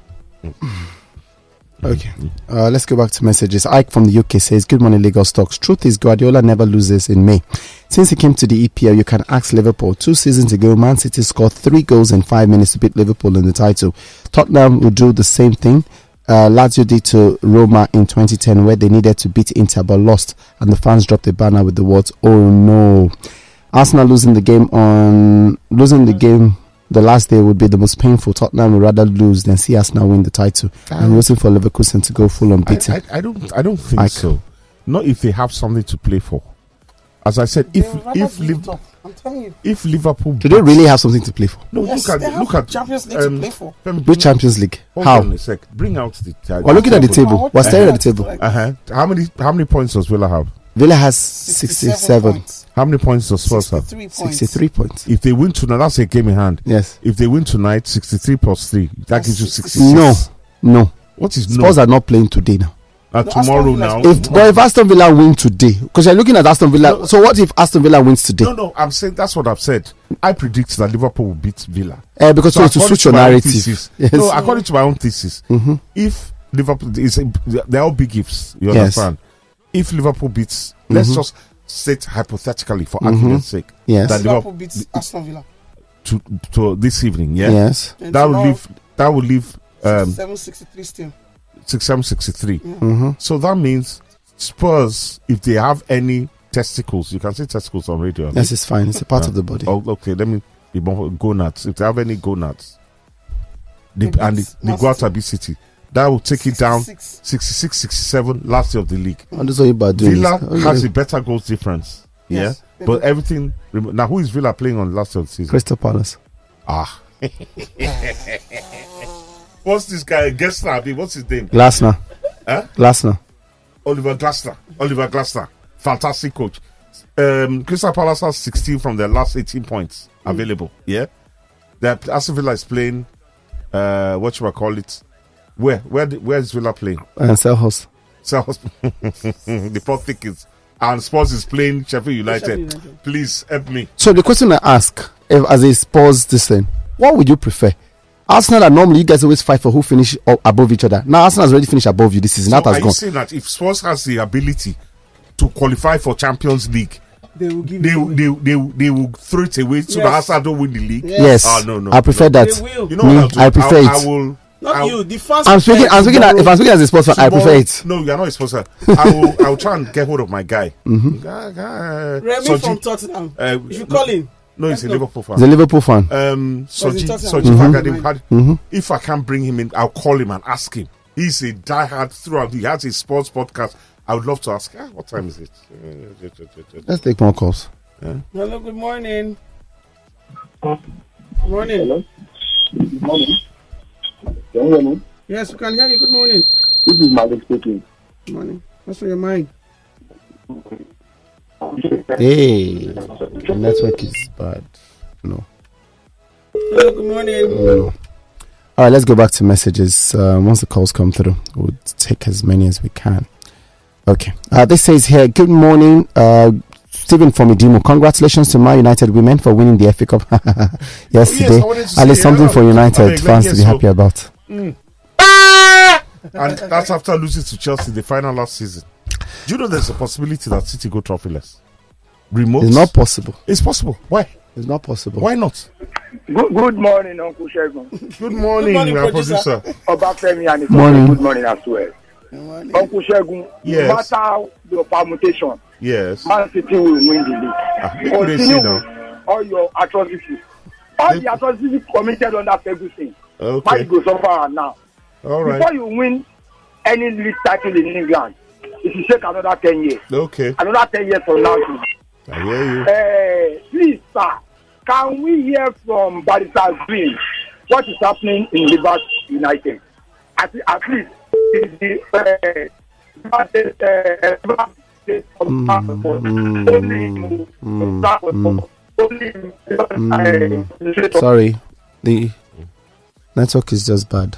S2: Okay. Uh, let's go back to messages. Ike from the U K says, good morning, Lagos Talks. Truth is, Guardiola never loses in May. Since he came to the E P L, you can ask Liverpool. Two seasons ago, Man City scored three goals in five minutes to beat Liverpool in the title. Tottenham will do the same thing. Uh, Lazio did to Roma in twenty ten, where they needed to beat Inter but lost, and the fans dropped a banner with the words, oh no. Arsenal losing the game on losing the game the last day would be the most painful. Tottenham would rather lose than see Arsenal win the title. I'm waiting for Leverkusen to go full unbeaten.
S5: I, I, I don't. I don't think
S2: Ike.
S5: so. Not if they have something to play for. As I said, if if Liv-
S4: I'm telling you.
S5: if Liverpool
S2: Do they really have something to play for?
S5: no
S4: Yes,
S5: look
S4: they
S5: at
S4: have
S5: look at
S4: Champions League
S5: um,
S4: to play for.
S5: Femi,
S2: Which Champions League?
S5: hold
S2: How?
S5: on a sec. Bring out the. Uh,
S2: We're looking at the table. We're staring at the table.
S5: Uh huh. How many how many points does Villa have?
S2: Villa has sixty-seven.
S4: Points.
S5: How many points does Spurs have?
S4: sixty-three points.
S2: sixty-three points.
S5: If they win tonight, that's a game in hand.
S2: Yes.
S5: If they win tonight, sixty-three plus three, that
S4: That's
S5: gives you
S4: sixty-six.
S5: sixty-six.
S2: No. No.
S5: What is
S2: Spurs
S5: no?
S2: are not playing today now.
S5: Uh,
S4: No,
S5: tomorrow
S4: Aston
S5: now.
S4: Villa's
S2: If but if Aston Villa win today, because you're looking at Aston Villa.
S5: No.
S2: So what if Aston Villa wins today?
S5: No, no, I'm saying that's what I've said. I predict that Liverpool will beat Villa.
S2: Uh, because so, to
S5: according
S2: suit your
S5: my own
S2: narrative.
S5: thesis-
S2: Yes.
S5: No, according to my own thesis,
S2: Mm-hmm.
S5: if Liverpool is, they're all big ifs. You
S2: Yes.
S5: understand? If Liverpool beats, let's
S2: Mhm.
S5: just say hypothetically, for
S2: Mhm.
S5: argument's sake,
S2: Yes.
S5: that
S4: Liverpool
S5: Liverpool
S4: beats Aston Villa.
S5: to, to this evening, yeah,
S2: Yes.
S4: And
S5: that will
S4: tomorrow,
S5: leave that will leave um
S4: seven sixty-three still.
S5: sixty-seven sixty-three.
S2: Mm-hmm.
S5: So that means Spurs, if they have any testicles, you can say testicles on radio. right?
S2: Yes, it's fine. It's a part
S5: Yeah.
S2: of the body.
S5: Oh, okay. Let me be more gonads. If they have any gonads, they,
S4: They
S5: and
S4: beat
S5: they, they
S4: Man
S5: go out
S4: City.
S5: to B City, that will take it down
S4: sixty-six.
S5: sixty-six sixty-seven, last year of the league.
S2: What is all you about doing?
S5: Villa
S2: this?
S5: has a better goals difference.
S4: Yes.
S5: Yeah. But everything. rem- Now, who is Villa playing on last year of the season?
S2: Crystal Palace.
S5: Ah. What's this guy? Gessler, I mean, what's his name?
S2: Glasner.
S5: Huh?
S2: Glasner.
S5: Oliver Glasner. Oliver Glasner. Fantastic coach. Um, Crystal Palace has sixteen from their last eighteen points available. Yeah. That Aston Villa is playing. Uh, what should I call it? Where? Where? the- Where is Villa playing?
S2: And Selhurst.
S5: So the poor thing is, and Spurs is playing Sheffield United.
S4: Sheffield United.
S5: Please help me.
S2: So the question I ask, if, as a Spurs this thing, what would you prefer? Arsenal are normally you guys always fight for who finish up above each other. Now Arsenal has already finished above you this season.
S5: So
S2: that
S5: are
S2: has
S5: you
S2: gone.
S5: saying that if Spurs has the ability to qualify for Champions League,
S4: They will give
S5: they
S4: it
S5: they they, they, they will throw it away so
S4: Yes.
S5: that Arsenal don't win the league?
S4: Yes.
S2: Yes.
S5: Oh, no, no,
S2: I prefer
S5: no.
S2: that.
S4: They will.
S5: You know
S2: Me,
S5: what I'll do?
S2: I prefer
S5: I'll-
S2: it.
S5: I will.
S4: Not
S5: I'll-
S4: you. The fans.
S2: I'm speaking. I'm speaking. As, if I'm speaking as a sports fan, I
S5: Tomorrow-
S2: prefer it.
S5: No, you're not a sponsor. I will. I will try and get hold of my guy.
S2: Mm-hmm.
S5: Guy- guy-
S4: Remy
S5: Soji-
S4: from Tottenham.
S5: uh,
S4: You should call him.
S5: No, he's a
S4: Let's go.
S5: Liverpool fan.
S2: He's a Liverpool fan.
S5: Um, Soji,
S4: in Tottenham.
S5: Soji
S4: Mhm.
S5: Fagadim had-
S2: Mm-hmm.
S5: If I can't bring him in, I'll call him and ask him. He's a diehard throughout. He has a sports podcast. I would love to ask. Ah, what time is it?
S2: Let's take more calls.
S4: Hello. Good morning. Good morning.
S7: Hello. Good morning. Can you hear me?
S4: Yes, we can hear you. Good morning.
S7: This is Malik speaking.
S4: Good morning. What's on your mind?
S2: Hey, the network is bad. No.
S4: Hello. Good morning.
S2: no. All right, let's go back to messages. Uh, once the calls come through, we'll take as many as we can. Okay. Uh, this says here, good morning, uh, Stephen from Idimo. Congratulations to my United women for winning the F A Cup yesterday.
S5: Yes, I wanted to
S2: At least
S5: say,
S2: something
S5: yeah.
S2: for United
S5: Okay,
S2: fans
S5: yes,
S2: to be
S5: so-
S2: happy about.
S5: And that's after losing to Chelsea in the final last season. Do you know there's a possibility that City go trophyless? Remote?
S2: It's not possible.
S5: It's possible. Why?
S2: It's not possible.
S5: Why not?
S7: Good, good morning, Uncle Shegun.
S5: Good morning,
S4: morning,
S5: our
S4: producer.
S5: producer.
S7: Obafemi and his
S2: Morning.
S7: Good morning as well.
S4: Good morning.
S7: Uncle Shegun,
S5: Yes.
S7: no matter your permutation,
S5: Yes.
S7: Man City will win the league.
S5: Ah, people they see
S7: Continue
S5: now.
S7: with all your atrocities. All
S5: They-
S7: the atrocities committed under Ferguson. Why
S5: Okay.
S7: you go suffer now?
S5: All right.
S7: Before you win any league title in England, it will take another ten years.
S5: Okay.
S7: Another ten years from now. To,
S5: I hear you.
S7: uh, please, sir, can we hear from Barrister Green what is happening in Liverpool United? At, at least
S2: Sorry, the network is just bad.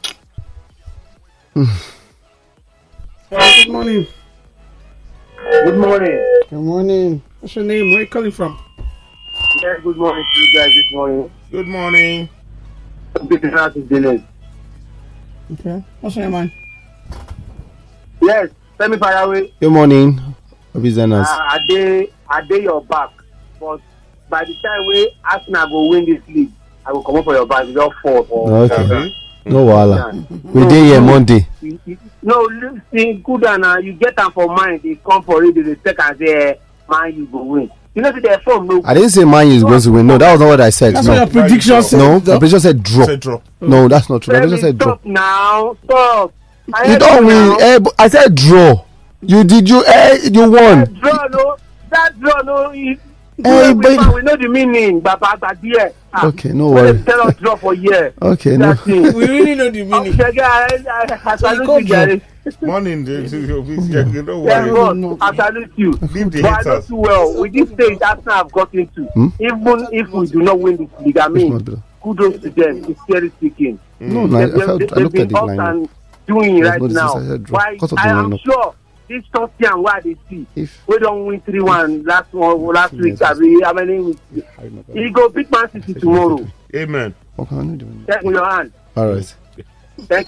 S4: Good morning.
S7: Good morning.
S4: Good morning. What's your name? Where are you calling from?
S7: Yeah, good morning to you guys this morning.
S5: Good morning.
S7: This is not Dennis.
S4: Okay. What's your name, man?
S7: Yes, tell me far away.
S2: Good morning, business.
S7: Uh, I dey, I dey your back, but by the time we Arsenal go win this league, I will come up for your back. You don't fall. For
S2: Okay. No wahala. We dey here Monday.
S7: No, listen, good and uh, you get them for mind. They come for it. They take and say, man, you go win. You know, their form. No,
S2: I didn't say Man U is going to win. No, that was not what I said.
S4: That's
S2: no.
S4: what your prediction said.
S2: No, the prediction said draw.
S5: Say drop.
S2: No, that's not true. The prediction said draw.
S7: Stop now. Stop. I
S2: You
S7: heard
S2: don't
S7: you
S2: win.
S7: now.
S2: Eh, but I said draw. You did you? Eh, you won.
S7: That draw, no. That draw, no. It,
S2: Hey,
S7: we,
S2: but-
S7: we know the meaning, but but but yeah. Ah,
S2: Okay, no
S7: when
S2: worry.
S7: they tell us draw for year.
S2: Okay, no.
S7: That thing.
S4: We really know the meaning.
S7: Okay, I, I, I
S4: So you
S7: salute
S4: come
S7: you, Gary.
S5: Morning, dude. You don't
S7: Yeah,
S5: worry.
S7: God, I salute you.
S5: Leave the
S7: But I know
S5: haters.
S7: too well. With this stage Arsenal have got into,
S2: Hmm?
S7: even if we do not win this league, I
S2: It's
S7: mean,
S2: not better.
S7: kudos to them. It's scary speaking.
S2: No, no, I,
S7: They've-
S2: I, felt,
S7: they've
S2: I looked at
S7: been
S2: the
S7: up
S2: lineup.
S7: and doing
S2: There's
S7: right
S2: no
S7: now.
S2: decision, I said draw.
S7: Why?
S2: Because of the
S7: I am
S2: lineup.
S7: sure this Tottenham why they see.
S2: If
S7: We don't win three one last one last week. I mean, I mean, he go beat Man City tomorrow.
S5: Amen.
S2: okay, I know the one.
S7: Take with your hand.
S2: All right.
S7: Thank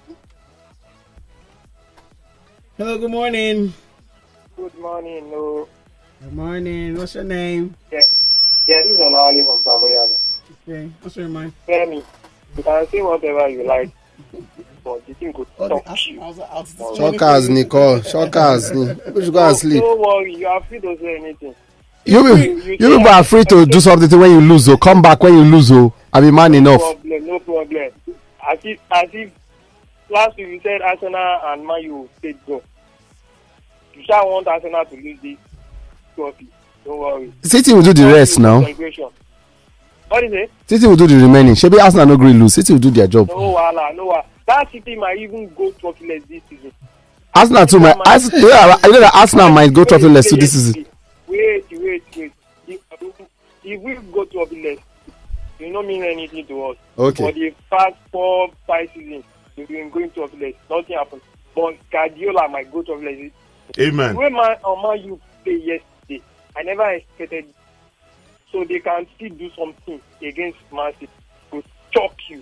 S4: Hello, good morning.
S7: Good morning, no.
S4: Good morning. What's your name?
S7: Yeah, this is Olawale from Saboyana.
S4: Okay. What's your mind?
S7: Tell me, you can say whatever you like, but the thing could
S4: Oh, the
S7: stop you.
S4: Arsenal's out this morning.
S2: Shockers, Nicole. Shockers. We should go and sleep.
S7: Don't worry, you are free to say anything.
S2: You be- you people are free to do something when you lose. Oh, come back when you lose. Oh, I be man enough.
S7: No problem, no problem. As if, as if last week you said Arsenal and Man U stayed go. You shall want Arsenal to lose this trophy. Don't worry.
S2: City will do the rest now.
S7: Celebration. What is it?
S2: City will do the remaining. Shebi Arsenal no gree lose. City will do their job.
S7: No wahala, no wahala. That City might even go trophyless this season.
S2: Arsenal too. My, Ars- you know that you know that Arsenal might go trophyless too this season.
S7: Wait, wait, wait. If, if we go trophyless, it don't mean anything to us.
S2: Okay.
S7: For the past four, five seasons, we've been going trophyless. Nothing happened. But Guardiola might go trophyless.
S5: Amen.
S7: When man on Man U play yesterday, I never expected it. So they can still do something against Man City to shock you.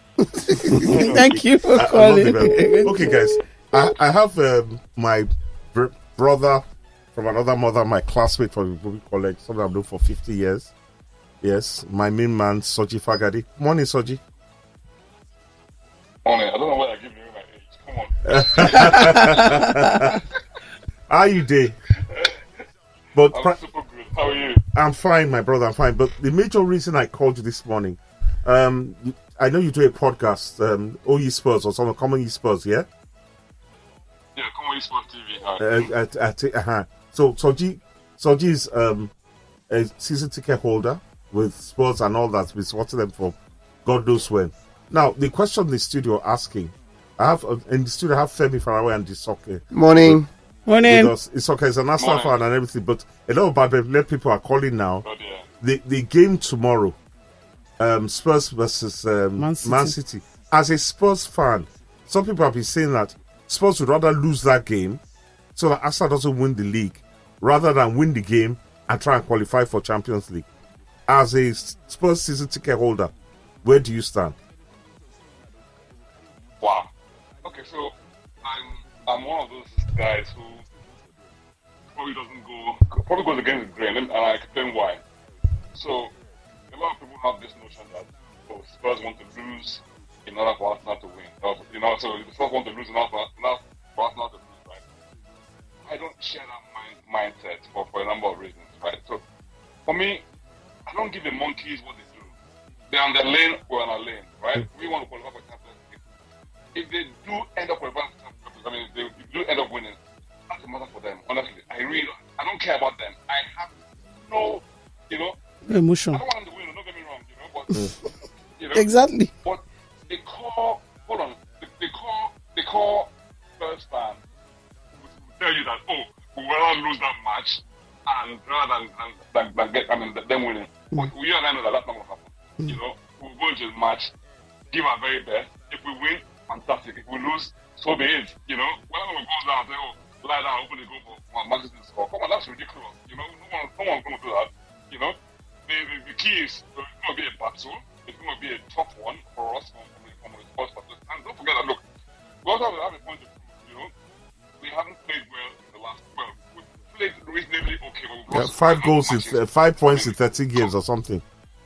S4: Thank you for
S5: I- I
S4: calling.
S5: love it. Okay, guys. I, I have um, my br- brother from another mother, my classmate from Republic College, someone I've known for fifty years. Yes, my main man, Soji Fagadi. Morning, Soji.
S6: Morning. I don't know why I give you my age. Come on.
S5: How are you, Day? But
S6: I'm
S5: pri-
S6: super good. How are you?
S5: I'm fine, my brother. I'm fine. But the major reason I called you this morning, um, I know you do a podcast, um, O E Spurs or some Common E Spurs, yeah?
S6: Yeah, come on, Sports T V. Uh,
S5: Uh, at, at, uh-huh. So Soji, Soji is um, a season ticket holder with Spurs and all that. We're supporting them for God knows when. Now, the question in the studio asking, I have uh, in the studio I have Femi Faraway and Isoke.
S2: Morning.
S4: Morning.
S5: Because Isoke is an Arsenal
S6: Morning.
S5: fan and everything, but a lot of bad people are calling now.
S6: God, yeah.
S5: The the game tomorrow, um, Spurs versus um,
S4: Man
S5: Man,
S4: City.
S5: City. As a Spurs fan, some people have been saying that Spurs would rather lose that game so that Arsenal doesn't win the league rather than win the game and try and qualify for Champions League. As a Spurs season ticket holder, where do you stand?
S6: Wow. Okay, so I'm I'm one of those guys who probably doesn't go probably goes against the grain, and I explain why. So a lot of people have this notion that oh, Spurs want to lose in order for Arsenal to win. Or, you know, so the Spurs want to lose in order for, in order for Arsenal to lose, right? I don't share that mind, mindset for, for a number of reasons, right? So for me, I don't give the monkeys what they do. They're on their lane, we're on our lane, right? We want to qualify for Champions League. If they do end up qualifying for Champions League, I mean, if they do end up winning, that's a matter for them. Honestly, I really, I don't care about them. I have no, you know,
S4: Emotion.
S6: I don't want them to win. Don't get me wrong, you know, but you know,
S4: Exactly.
S6: but they call, hold on, they, they call, they call that, oh, we will not lose that match, and rather than, than, than, than get, I mean, them winning. But we and I know that that's not going to happen. You know, we'll go into the match, give our very best. If we win, fantastic. If we lose, so be it. You know, whenever we go down and say, oh, lie down, open the goal for, for Manchester to score. Come on, that's ridiculous. You know, no one, no one's going to do that. You know, the, the, the key is uh, it's going to be a battle. It's going to be a tough one for us from, from, from the sports perspective. And don't forget that, look, we also have a point of view. You know, we haven't played well in the last, well, we played reasonably okay. But
S5: Yeah, five goals in uh, five points in thirteen games or something.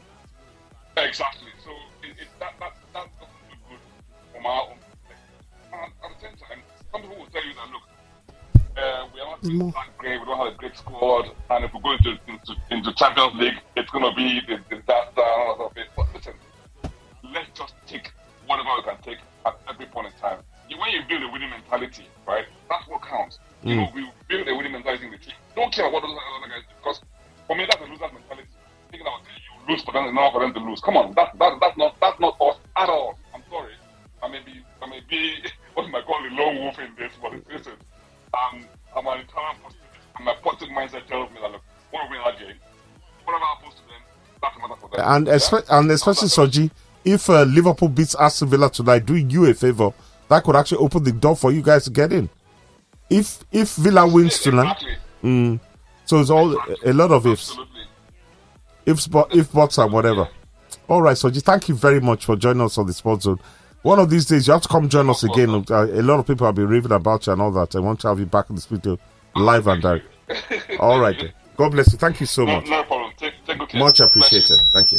S6: Exactly. So it, it, that that that doesn't look good from our own perspective. And at the same time, some people will tell you that look, uh, we are not doing that great. We don't have a great squad, and if we go into into, into Champions League, it's going to be the disaster and all that sort of thing. But listen, let's just take whatever we can take at every point in time. When you build a winning mentality, right, that's what counts. Mm. You know, we build a winning mentality in the team. Don't care what those other guys do, because for me, that's a loser's mentality. Thinking about you lose for them, in order for them to lose. Come on, that, that, that's not that's not us at all. I'm sorry. I may be, I may be what you might call a lone wolf in this, but listen, um, I'm an internal positive. And my positive mindset tells me that, look, when we win that game, whatever happens to them, that's a matter for them.
S5: And,
S6: yeah?
S5: espe- and especially, Soji, if uh, Liverpool beats Aston Villa tonight, doing you a favour, that could actually open the door for you guys to get in. If if Villa wins tonight,
S6: exactly.
S5: mm, so it's all exactly. a, a lot of ifs.
S6: Absolutely.
S5: Ifs, but if buts and whatever. All right, Soji, thank you very much for joining us on the Sports Zone. One of these days, you have to come join us again. Uh, a lot of people have been raving about you and all that. I want to have you back in the studio, live and direct. All right, then. God bless you. Thank you so
S6: No,
S5: much.
S6: no problem. Take, take good care.
S5: Much appreciated. Thank you.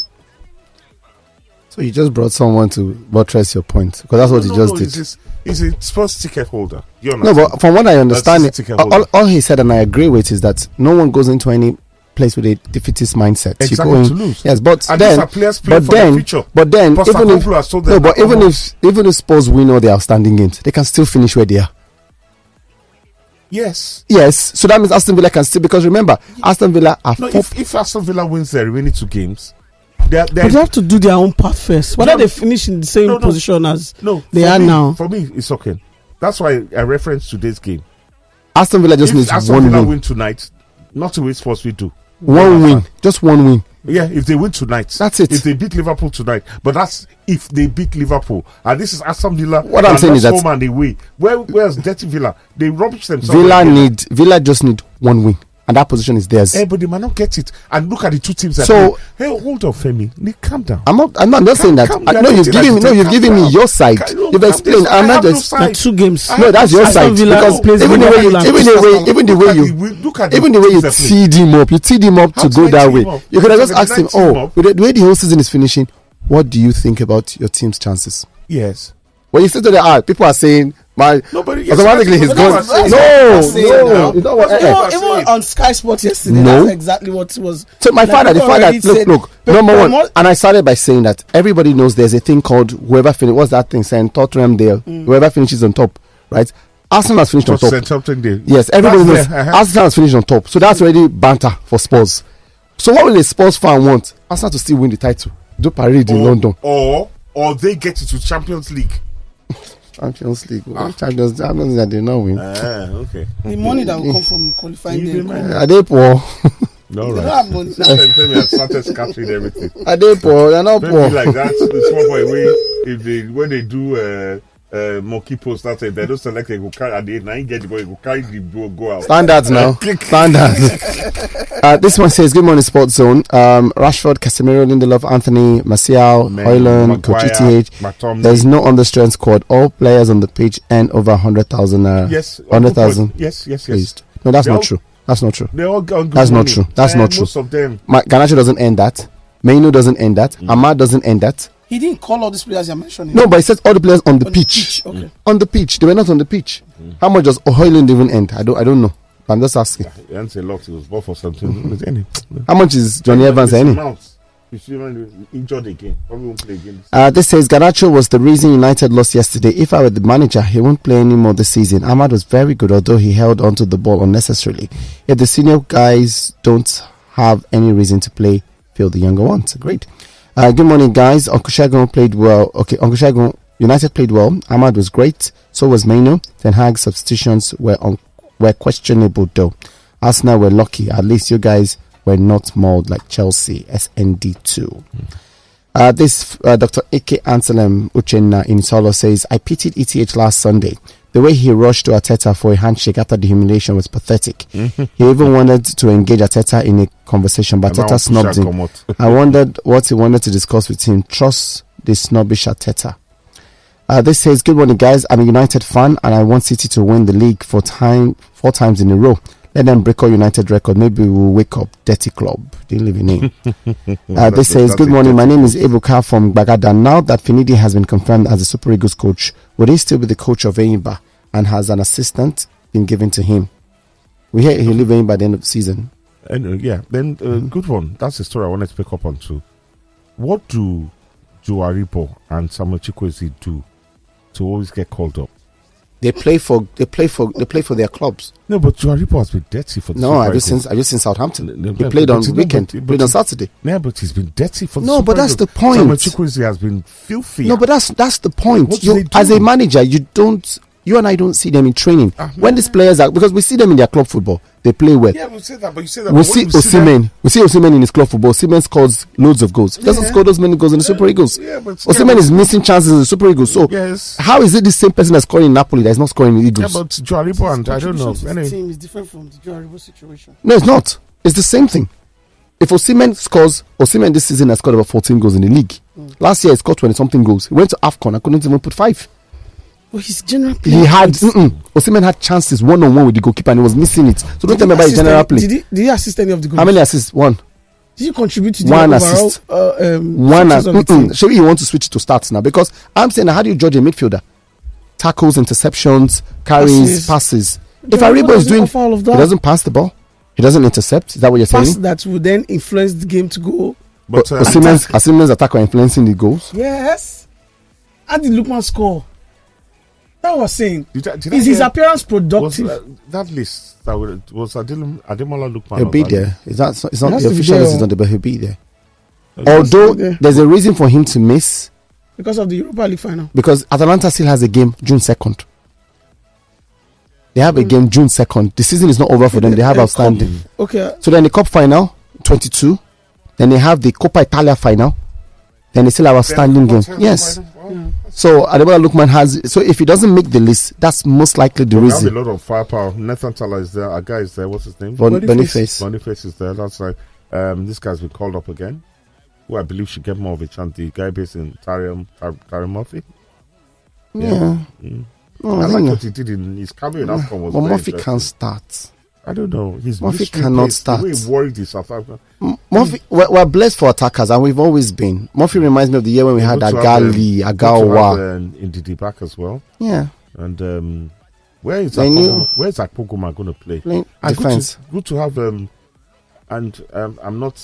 S2: So you just brought someone to buttress your point, because that's what
S5: no,
S2: he just
S5: no,
S2: did.
S5: He's, just, he's a Spurs ticket holder. You
S2: No, but from what I understand,
S5: That's
S2: it, all, all he said, and I agree with, is that no one goes into any place with a defeatist mindset.
S5: Exactly,
S2: you go in,
S5: to lose.
S2: Yes, but
S5: and
S2: then,
S5: these are players playing
S2: but
S5: for
S2: then,
S5: the future.
S2: but then,
S5: Pastor
S2: even if,
S5: Koglu has told
S2: no,
S5: them
S2: but
S5: that,
S2: even
S5: come
S2: if even if Spurs win all their outstanding games, they can still finish where they are.
S5: Yes.
S2: Yes, so that means Aston Villa can still, because remember, Aston Villa are
S5: No,
S2: four.
S5: if, if Aston Villa wins their remaining two games, they're, they're
S4: But they have to do their own part first. Whether
S5: No,
S4: they finish in the same
S5: no, no.
S4: position as
S5: no,
S4: they
S5: for
S4: are
S5: me-
S4: now.
S5: For me, it's okay. That's why I referenced today's game.
S2: Aston Villa just
S5: If
S2: needs
S5: Aston
S2: one
S5: Villa
S2: win.
S5: win tonight, not the way Spurs we do.
S2: One win, just one win.
S5: Yeah, if they win tonight,
S2: That's it.
S5: If they beat Liverpool tonight, but that's if they beat Liverpool, and this is Aston Villa.
S2: What I'm
S5: and
S2: saying is
S5: that's
S2: that-
S5: home and away. Where where's Dirty Villa? They rubbish themselves.
S2: Villa
S5: again.
S2: need Villa just need one win, and that position is theirs.
S5: Eh, but they might not get it. And look at the two teams. That
S2: So-
S5: play. Hey, hold on, Femi. Nick, calm down.
S2: I'm not. I'm not, I'm not saying that.
S5: Calm
S2: I,
S5: down,
S2: no, you've
S5: calm
S2: given me. No,
S5: down,
S2: you've
S5: calm
S2: given me
S5: down.
S2: your side.
S5: Calm- no,
S2: You've
S5: calm
S2: explained.
S5: down.
S2: I'm
S5: I
S2: not
S5: have no
S2: just.
S5: side.
S4: Like two games.
S5: I
S2: No,
S5: have
S2: that's your
S5: side.
S2: side.
S4: Villa
S2: Because
S4: plays
S2: even the way you,
S4: Liverpool and
S2: even the way, even the
S5: Look
S2: way
S5: at
S2: you,
S5: the- look at the
S2: even the way you
S5: teams that play.
S2: teed him up, you teed him up
S5: How
S2: to
S5: do
S2: go
S5: I
S2: that
S5: tee
S2: way.
S5: him up?
S2: You could have
S5: How
S2: just
S5: do I
S2: asked him,
S5: tee him
S2: "Oh,
S5: up?
S2: with the, the way the whole season is finishing, what do you think about your team's chances?"
S5: Yes.
S2: When you say to the art, people are saying, "My
S5: No, but yes,
S2: automatically he's
S5: that's
S2: gone."
S5: what I'm saying.
S2: No,
S5: That's what I'm saying
S2: no,
S5: now.
S2: you know what?
S5: That's
S2: eh,
S5: what
S2: eh.
S5: I'm
S4: Even, even on Sky Sports yesterday,
S2: No.
S4: that's exactly what was.
S2: So my
S4: like,
S2: father, the
S4: people
S2: father,
S4: already
S2: look,
S4: said-
S2: look,
S4: Pe-
S2: number one,
S4: Pe-
S2: and I started by saying that everybody knows there's a thing called whoever finishes. What's that thing saying? Tottenham there, whoever finishes on top, right? Arsenal has finished on
S5: Just
S2: top.
S5: said something there.
S2: Yes, everybody
S5: That's
S2: knows
S5: there, uh-huh.
S2: Arsenal has finished on top, so that's already banter for Spurs. So what will a Spurs fan want? Arsenal to still win the title, do parade in
S5: Or-
S2: London,
S5: Or or they get into Champions League.
S2: Champions League, Champions, Champions League that they not win.
S5: Ah, okay.
S4: The money that will come from qualifying
S5: Even
S4: them.
S5: my-
S2: Are they poor?
S5: All
S4: They don't
S5: right.
S4: have money.
S5: Femi has started scattering everything.
S2: Are they poor? They're not
S5: Maybe
S2: poor.
S5: like that. The small boy way if they when they do uh, uh, monkey post that if they don't select they go carry at the end. Now you get the boy you go carry the ball go out.
S2: Standards now. Standards. uh, this one says, "Good morning, Sports Zone. Um, Rashford, Casemiro, Lindelof, Anthony, Martial,
S5: Man,
S2: Højlund, Coach
S5: Maguire,
S2: E T H.
S5: McTominay.
S2: There's no understrength squad. All players on the pitch earn over one hundred thousand naira.
S5: Yes,
S2: one hundred thousand.
S5: Yes, yes, yes.
S2: Please. No, that's
S5: They
S2: not
S5: all-
S2: true. That's not true.
S5: They all got good
S2: That's not
S5: money.
S2: true. That's
S5: Eh,
S2: not true.
S5: Most of them.
S2: Ma- Garnacho doesn't earn that. Mainu doesn't earn that.
S5: Mm.
S2: Ahmad doesn't earn that.
S4: He didn't call all these players you're mentioning.
S2: No, but he said all the players on the
S4: On the
S2: pitch.
S4: pitch, okay.
S2: On the pitch. They were not on the pitch. How much does Højlund even earn? I don't. I don't know. I'm just asking.
S5: He earns a lot. He was bought for something. But any-
S2: How much is Johnny Evans
S5: It's
S2: earning?
S5: amount. If you even injured again, probably won't play again.
S2: Uh, this says Garnacho was the reason United lost yesterday. If I were the manager, he won't play anymore this season. Ahmad was very good, although he held onto the ball unnecessarily. If the senior guys don't have any reason to play, feel the younger ones. Great. Uh, good morning, guys. Uncle Shagun played well. Okay, Uncle Shagun, United played well. Ahmad was great. So was Maino. Ten Hag's substitutions were un- were questionable though. Arsenal were lucky. At least you guys were not mauled like Chelsea. S N D two. Mm. Uh, this uh, Doctor A K Anselm Uchenna in Solo says, I pitied E T H last Sunday. The way he rushed to Arteta for a handshake after the humiliation was pathetic. Mm-hmm. He even wanted to engage Arteta in a conversation, but Arteta snubbed him. I wondered what he wanted to discuss with him. Trust the snobbish Arteta. Uh, this says, good morning guys, I'm a United fan and I want City to win the league for time four times in a row. Let them break our United record. Maybe we'll wake up. Dirty club. Didn't leave a name. uh, this says, good morning. My name is Ebuka from Bagada. Now that Finidi has been confirmed as the Super Eagles coach, would he still be the coach of Eimba and has an assistant been given to him? We hear he'll leave Eimba by the end of the season.
S5: And, uh, yeah, then uh, mm-hmm. good one. That's the story I wanted to pick up on too. What do Joe Aribo and Samuel Chukwueze do to always get called up?
S2: They play for they play for they play for their clubs.
S5: No, but Joe Aribo has been dirty for the
S2: No, I just seen I just seen Southampton. No, he played on the weekend. He played on Saturday.
S5: Yeah, but he's been dirty for the
S2: No, but that's the point.
S5: Samuel Chukwueze has been filthy.
S2: No, but that's that's the point. You, as a manager, you don't you and I don't see them in training. Uh, when these players are, because we see them in their club football, they play well.
S5: Yeah, we say that, but you say that.
S2: We see Osimhen. We see Osimhen in his club football. Osimhen scores loads of goals. He doesn't yeah. score those many goals in the Super Eagles. Yeah, but Osimhen is missing chances in the Super Eagles. So
S5: yes.
S2: how is it the same person that's scoring in Napoli that is not scoring in the Eagles?
S5: Yeah, but Joe Aribo and I don't know.
S4: The anyway. team is different from the Joe Aribo situation.
S2: No, it's not. It's the same thing. If Osimhen scores, Osimhen this season has scored about fourteen goals in the league. Mm. Last year he scored twenty something goals. He went to AFCON and couldn't even put five.
S4: Well, his general play.
S2: He had Osimhen had chances one on one with the goalkeeper and he was missing it. So did don't tell me about his general play.
S4: Did he, did he assist any of the goals?
S2: How many assists? One.
S4: Did you contribute to the
S2: one
S4: overall,
S2: assist?
S4: Uh, um,
S2: one assist. Surely you want to switch to stats now because I'm saying, how do you judge a midfielder? Tackles, interceptions, carries, passes. passes. If Aribo is doing, all of that. He doesn't pass the ball. He doesn't intercept. Is that what you're
S4: Pass
S2: saying?
S4: That would then influence the game to go.
S2: But uh, Osimhen's, Osimhen's attack are influencing the goals.
S4: Yes. How did Lookman score? That was saying. Did I, did is
S5: I
S4: his
S5: hear,
S4: appearance productive?
S5: Was, uh, that list that was, was Ademola Lookman.
S2: He'll be there. Is that so, it's not
S4: it
S2: the official list? Is not there, but he'll be there.
S5: Okay.
S2: Although there. there's a reason for him to miss
S4: because of the Europa League final.
S2: Because Atalanta still has a game June second. They have a game June second. The season is not over for them. They have uh, outstanding.
S4: Cup. Okay.
S2: So then the Cup final twenty-two. Then they have the Coppa Italia final. Then they still have outstanding game. Yes. Yeah. So Ademola Lookman has. So if he doesn't make the list, that's most likely the
S5: well,
S2: reason.
S5: They have a lot of firepower. Nathan Tala is there. A guy is there. What's his name?
S2: Bon- Boniface.
S5: Boniface is there. That's right. Um, this guy's been called up again. Who I believe should get more of a chance. The guy based in Tyrone Tar- Murphy.
S2: Yeah. yeah.
S5: Mm. No, I, I like what he did in his cameo. That one was.
S2: But Murphy can't start.
S5: I don't know. His
S2: Murphy cannot
S5: pace,
S2: start.
S5: The way he worried the South Africa.
S2: M- Murphy, we're, we're blessed for attackers, and we've always been. Murphy reminds me of the year when we had Agali, Agawa,
S5: and Ndidi back as well.
S2: Yeah.
S5: And um, where is Akpoguma, where is Akpoguma going to play?
S2: Playing defense.
S5: Good to, good to have. Um, and um, I'm not.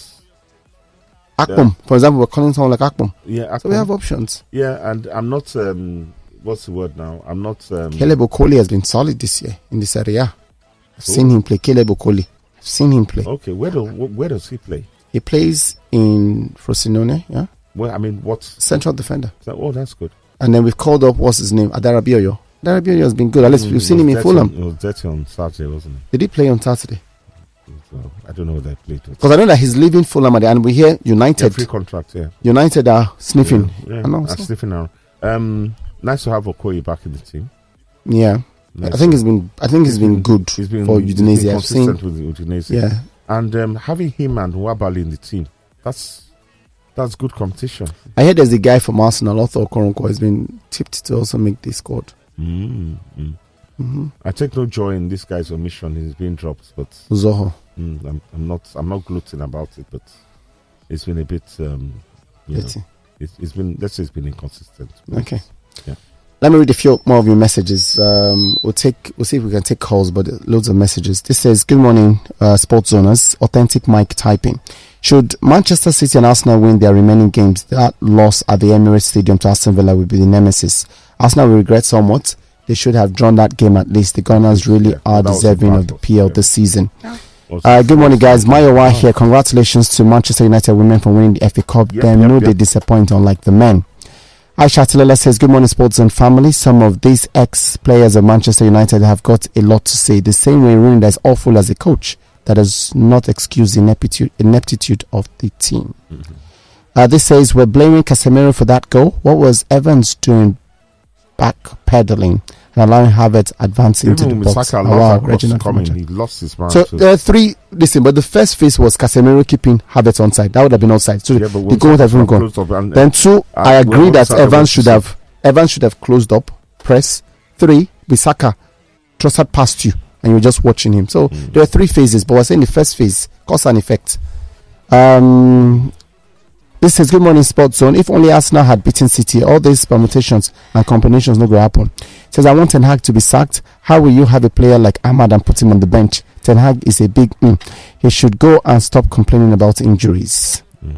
S2: Akpom, um, for example, we're calling someone like Akpom.
S5: Yeah, Akpom.
S2: So we have options.
S5: Yeah, and I'm not. Um, what's the word now? I'm not. Um,
S2: Caleb Okoli has been solid this year in this area. I've Ooh. seen him play. Caleb Okoli. I've seen him play.
S5: Okay, where do where does he play?
S2: He plays in Frosinone. Yeah.
S5: Well, I mean, what
S2: central defender?
S5: So, oh, that's good.
S2: And then we've called up what's his name, Adarabioyo. Adarabioyo has been good. At least mm, we've seen him in Fulham.
S5: On, it was dirty on Saturday, wasn't it?
S2: Did he play on Saturday?
S5: So, I don't know whether I played.
S2: Because I know that he's leaving Fulham at the end. We hear United.
S5: Yeah, free contract. Yeah.
S2: United are sniffing.
S5: Yeah, yeah are so. sniffing around. Um, nice to have Okoye back in the team.
S2: Yeah. Nice. I think he's been. I think he's, he's been, been good he's been, for Udinese. He's been
S5: consistent with Udinese.
S2: Yeah,
S5: and um, having him and Wabali in the team, that's that's good competition.
S2: I heard there's a guy from Arsenal, Arthur Okoronkwo, has been tipped to also make this squad.
S5: Mm-hmm. Mm-hmm. I take no joy in this guy's omission. He's being dropped, but
S2: Zoho.
S5: Mm, I'm, I'm not. I'm not gloating about it, but it's been a bit. Um, you know, it's, it's been. Let's say it's been inconsistent.
S2: Okay.
S5: Yeah.
S2: Let me read a few more of your messages. Um, we'll take, we'll see if we can take calls, but loads of messages. This says, "Good morning, uh, sports zoners. Authentic Mike typing. Should Manchester City and Arsenal win their remaining games, that loss at the Emirates Stadium to Aston Villa will be the nemesis. Arsenal will regret somewhat. They should have drawn that game at least. The Gunners really yeah, are deserving of the P L yeah. this season." Uh, good morning, guys. Mayowa here. Congratulations to Manchester United women for winning the F A Cup. Yep, Them yep, know yep. they disappoint, unlike the men. Aisha Tilela says, good morning, Sports and family. Some of these ex-players of Manchester United have got a lot to say. The same way Rooney is awful as a coach, that does not excuse the ineptitude, ineptitude of the team. Mm-hmm. Uh, this says, we're blaming Casemiro for that goal. What was Evans doing back-pedaling and allowing Havertz advancing into the box?
S5: Oh, wow, Reginald coming. He lost his man.
S2: So too. There are three, listen, but the first phase was Casemiro keeping Havertz onside. That would have been offside. So yeah, the goal would have been gone. Then two, uh, I agree that Evans should have Evans should have closed up, press. Three, Bissaka, Trossard passed you and you're just watching him. So mm. there are three phases, but we're saying the first phase, cause and effect. Um, this says, good morning, Sports Zone. If only Arsenal had beaten City, all these permutations and combinations no go happen. It says, I want Ten Hag to be sacked. How will you have a player like Ahmad and put him on the bench? Ten Hag is a big mm. He should go and stop complaining about injuries.
S5: Mm.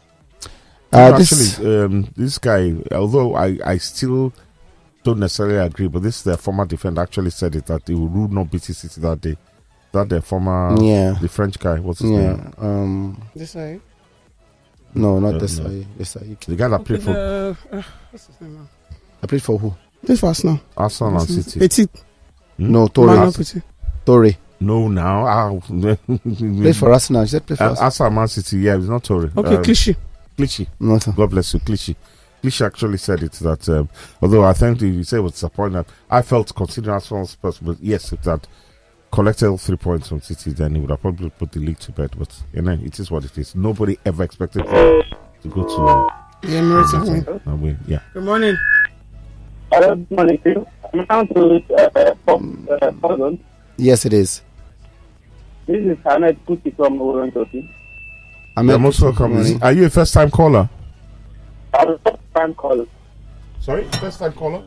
S5: Uh, Actually, this, um, this guy, although I, I still don't necessarily agree, but this the former defender actually said it, that he would not beat City that day. That the former,
S2: yeah,
S5: the French guy, what's his
S2: yeah,
S5: name?
S2: Um,
S4: this guy.
S2: No, not
S5: uh,
S2: this
S5: no.
S2: way. This way.
S5: The guy that played for.
S4: Uh, uh, what's his name now?
S2: I played for who?
S4: This for Arsenal.
S5: Arsenal and City.
S4: Petit.
S5: Hmm?
S2: No, Torre. Torre.
S5: No, now. Ah,
S2: play for Arsenal. You said play for
S5: uh, Arsenal, Man City. Yeah, it's not Torre.
S4: Okay,
S5: um,
S4: Clichy.
S5: Clichy.
S2: No,
S5: God bless you, Clichy. Clichy actually said it that, um, although I think he said it was disappointing, I felt considering Arsenal's person, but yes, if that collected all three points from City, then he would have probably put the league to bed. But you know, it is what it is. Nobody ever expected to, to go to
S4: the Emirates and win.
S5: And win. Yeah.
S4: Good morning.
S7: Hello, good morning to you. I'm down to uh, uh,
S2: Yes, it is.
S7: This is Ahmed Kuti from Toronto.
S5: Ahmed, most welcome. Are you a first time caller?
S7: I'm a first time caller.
S5: Sorry, first time caller?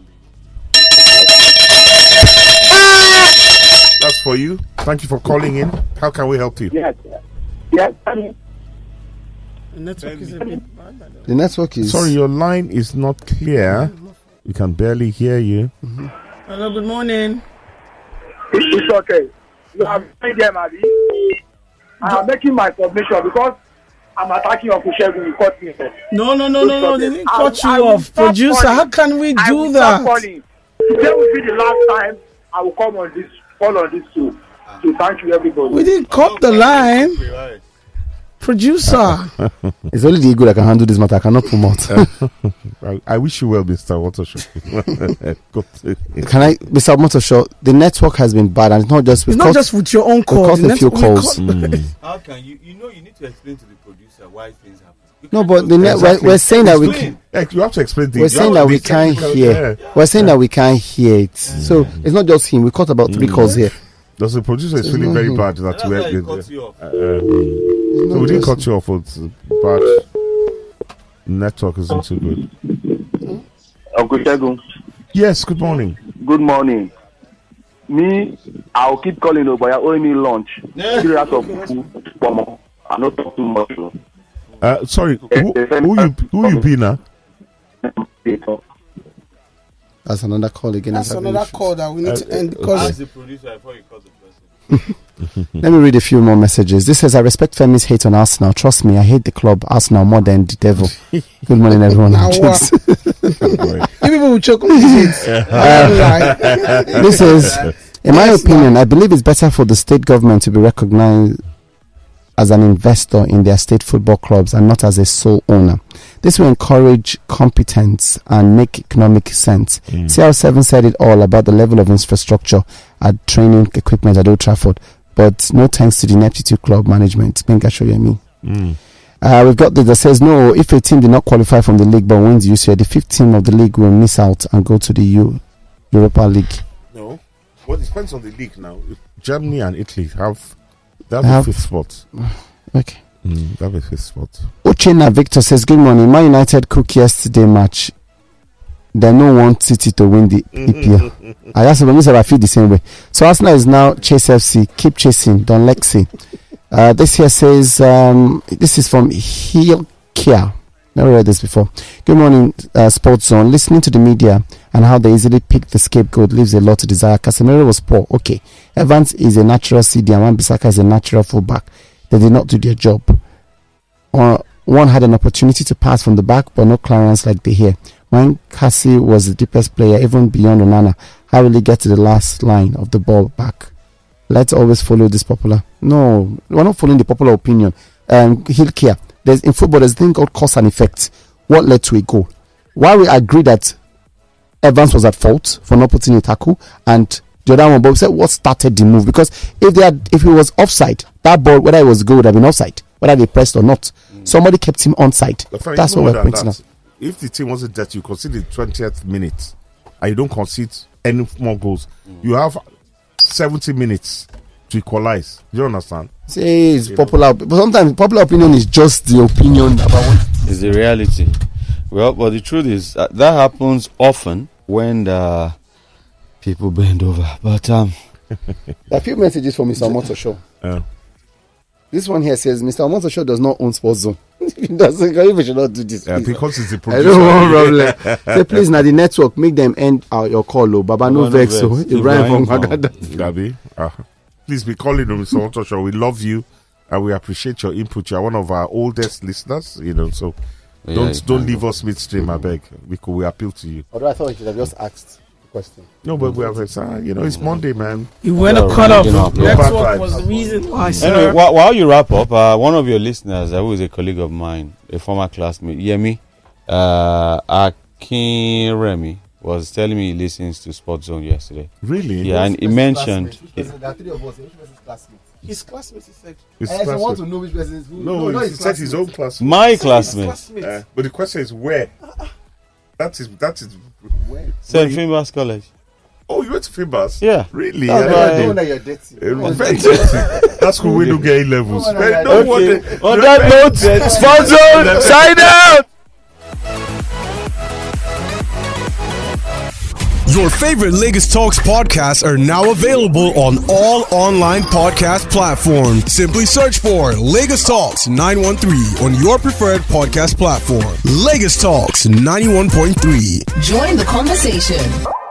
S5: That's for you. Thank you for calling in. How can we help you?
S7: Yes. Yes.
S4: The network is a bit bad.
S2: The network is.
S5: Sorry, your line is not clear. We can barely hear you.
S4: Mm-hmm. Hello, good morning.
S8: It's okay. You have made them, Abi. I'm making my submission because I'm attacking Uncle Shegun. You caught me.
S4: No, no, no, no, no. They didn't cut you off. Producer, calling. How can we do that?
S8: Today will be the last time I will come on this, call on this show. So thank you, everybody.
S4: We didn't cut the line. Producer.
S2: It's only the ego that can handle this matter. I cannot promote.
S5: I, I wish you well, Mister Watershaw.
S2: Can I, Mister Watershaw? The network has been bad, and it's not just
S4: with. It's not just with your own calls.
S2: A few calls.
S3: Mm. How can you? You know, you need to explain to the producer why things happen.
S2: No, but the net, exactly. we're, we're saying that we. Can,
S5: you have to explain.
S2: We're saying that we can't hear. Yeah. We're saying yeah. that we can't hear it. Mm. So it's not just him. We caught about three mm. calls here.
S5: Does the producer is feeling very him. bad that we
S3: are cut you off.
S5: Uh, so we didn't cut you off, but network isn't too good.
S8: Uncle Shegun.
S5: Yes, good morning.
S8: Good morning. Me, I'll keep calling over. You're owing me lunch. Three out of food. I not talk too much.
S5: Uh, sorry, who, who you who you be now?
S2: That's another call again.
S4: That's another issues. call that we need uh, to end.
S3: Because as the producer, I thought you called the person.
S2: Let me read a few more messages. This says, I respect Femi's hate on Arsenal. Trust me, I hate the club Arsenal more than the devil. Good morning, everyone.
S4: People will choke on this.
S2: Uh, this is, in my opinion, I believe it's better for the state government to be recognized as an investor in their state football clubs and not as a sole owner. This will encourage competence and make economic sense. Mm. C R seven said it all about the level of infrastructure and training equipment at Old Trafford, but no thanks to the ineptitude club management. Benga Shoyemi.
S5: Mm.
S2: Uh, we've got this that says, no, if a team did not qualify from the league but wins U C L, the fifth team of the league will miss out and go to the U- Europa League.
S5: No. Well, it depends on the league now. If Germany and Italy have That was fifth spot.
S2: Okay.
S5: Mm, that was fifth spot.
S2: Uchenna Victor says, good morning. Man United cook yesterday match. They don't want City to win the E P L. I asked them, I feel the same way. So Arsenal is now Chase F C. Keep chasing. Don Lexi. Uh, this here says, um, this is from Heel Kia. Never read this before. Good morning, uh, Sports Zone. Listening to the media and how they easily pick the scapegoat leaves a lot to desire. Casemiro was poor. Okay. Evans is a natural C D and Wan-Bissaka is a natural fullback. They did not do their job. Or one had an opportunity to pass from the back, but no clearance like they hear. when Cassie was the deepest player, even beyond Onana, how will he get to the last line of the ball back? Let's always follow this popular. No, we're not following the popular opinion. Um, he'll care. There's in football, there's a thing called cause and effect. What led to a goal? While we agree that Evans was at fault for not putting a tackle, and the other one, but we said what started the move, because if they had, if it was offside, that ball, whether it was goal, would have been offside, whether they pressed or not. Mm. Somebody kept him onside. That's what we're pointing out.
S5: If the team wasn't that, you concede the twentieth minute, and you don't concede any more goals, mm. you have seventy minutes to equalize. Do you understand?
S2: Say it's you popular, know. But sometimes popular opinion is just the opinion about what
S3: it's the reality. Well, but the truth is uh, that happens often when the people bend over. But um,
S2: there are a few messages from Mister Omotosho.
S5: Yeah.
S2: This one here says Mister Omotosho does not own Sports Zone. He doesn't. We should not do this.
S5: Yeah, because it's the producer.
S2: I don't want problem. Say please, now the network make them end uh, your call. Oh, Baba no vex. So Ibrahim from Magada.
S5: Gabi, uh, please be calling on Mister Omotosho. We love you and we appreciate your input. You are one of our oldest listeners. You know, so yeah, don't don't leave us midstream. I beg. We could, we appeal to you.
S2: Although I thought you should have just asked. Question.
S5: No, but we have uh, you know, it's Monday, man.
S4: You went to cut off. Network was the reason why, sir.
S3: Anyway, while, while you wrap up, uh, one of your listeners, uh, who is a colleague of mine, a former classmate, Yemi uh, Akinremi, was telling me he listens to Sports Zone yesterday.
S5: Really?
S3: Yeah, and he mentioned.
S2: There are three of us. Which person's classmate? His classmate, he said.
S5: His
S2: I
S5: classmate.
S2: want to know which person is who.
S5: No,
S2: no
S5: he
S2: his
S5: said his own classmate.
S3: My classmate.
S5: Uh, but the question is where? That is that is where?
S3: Saint Finbar's College.
S5: Oh, you went to Finbar's?
S3: Yeah.
S5: Really?
S2: That's
S5: yeah,
S2: why I know that you're dirty.
S5: Uh, very dirty. That's cool. We don't get A levels.
S2: No,
S5: Very-
S2: no,
S5: no
S3: okay.
S5: wonder-
S3: On that note, Sports Zone, sign out!
S1: Your favorite Lagos Talks podcasts are now available on all online podcast platforms. Simply search for Lagos Talks nine one three on your preferred podcast platform. Lagos Talks ninety-one point three.
S9: Join the conversation.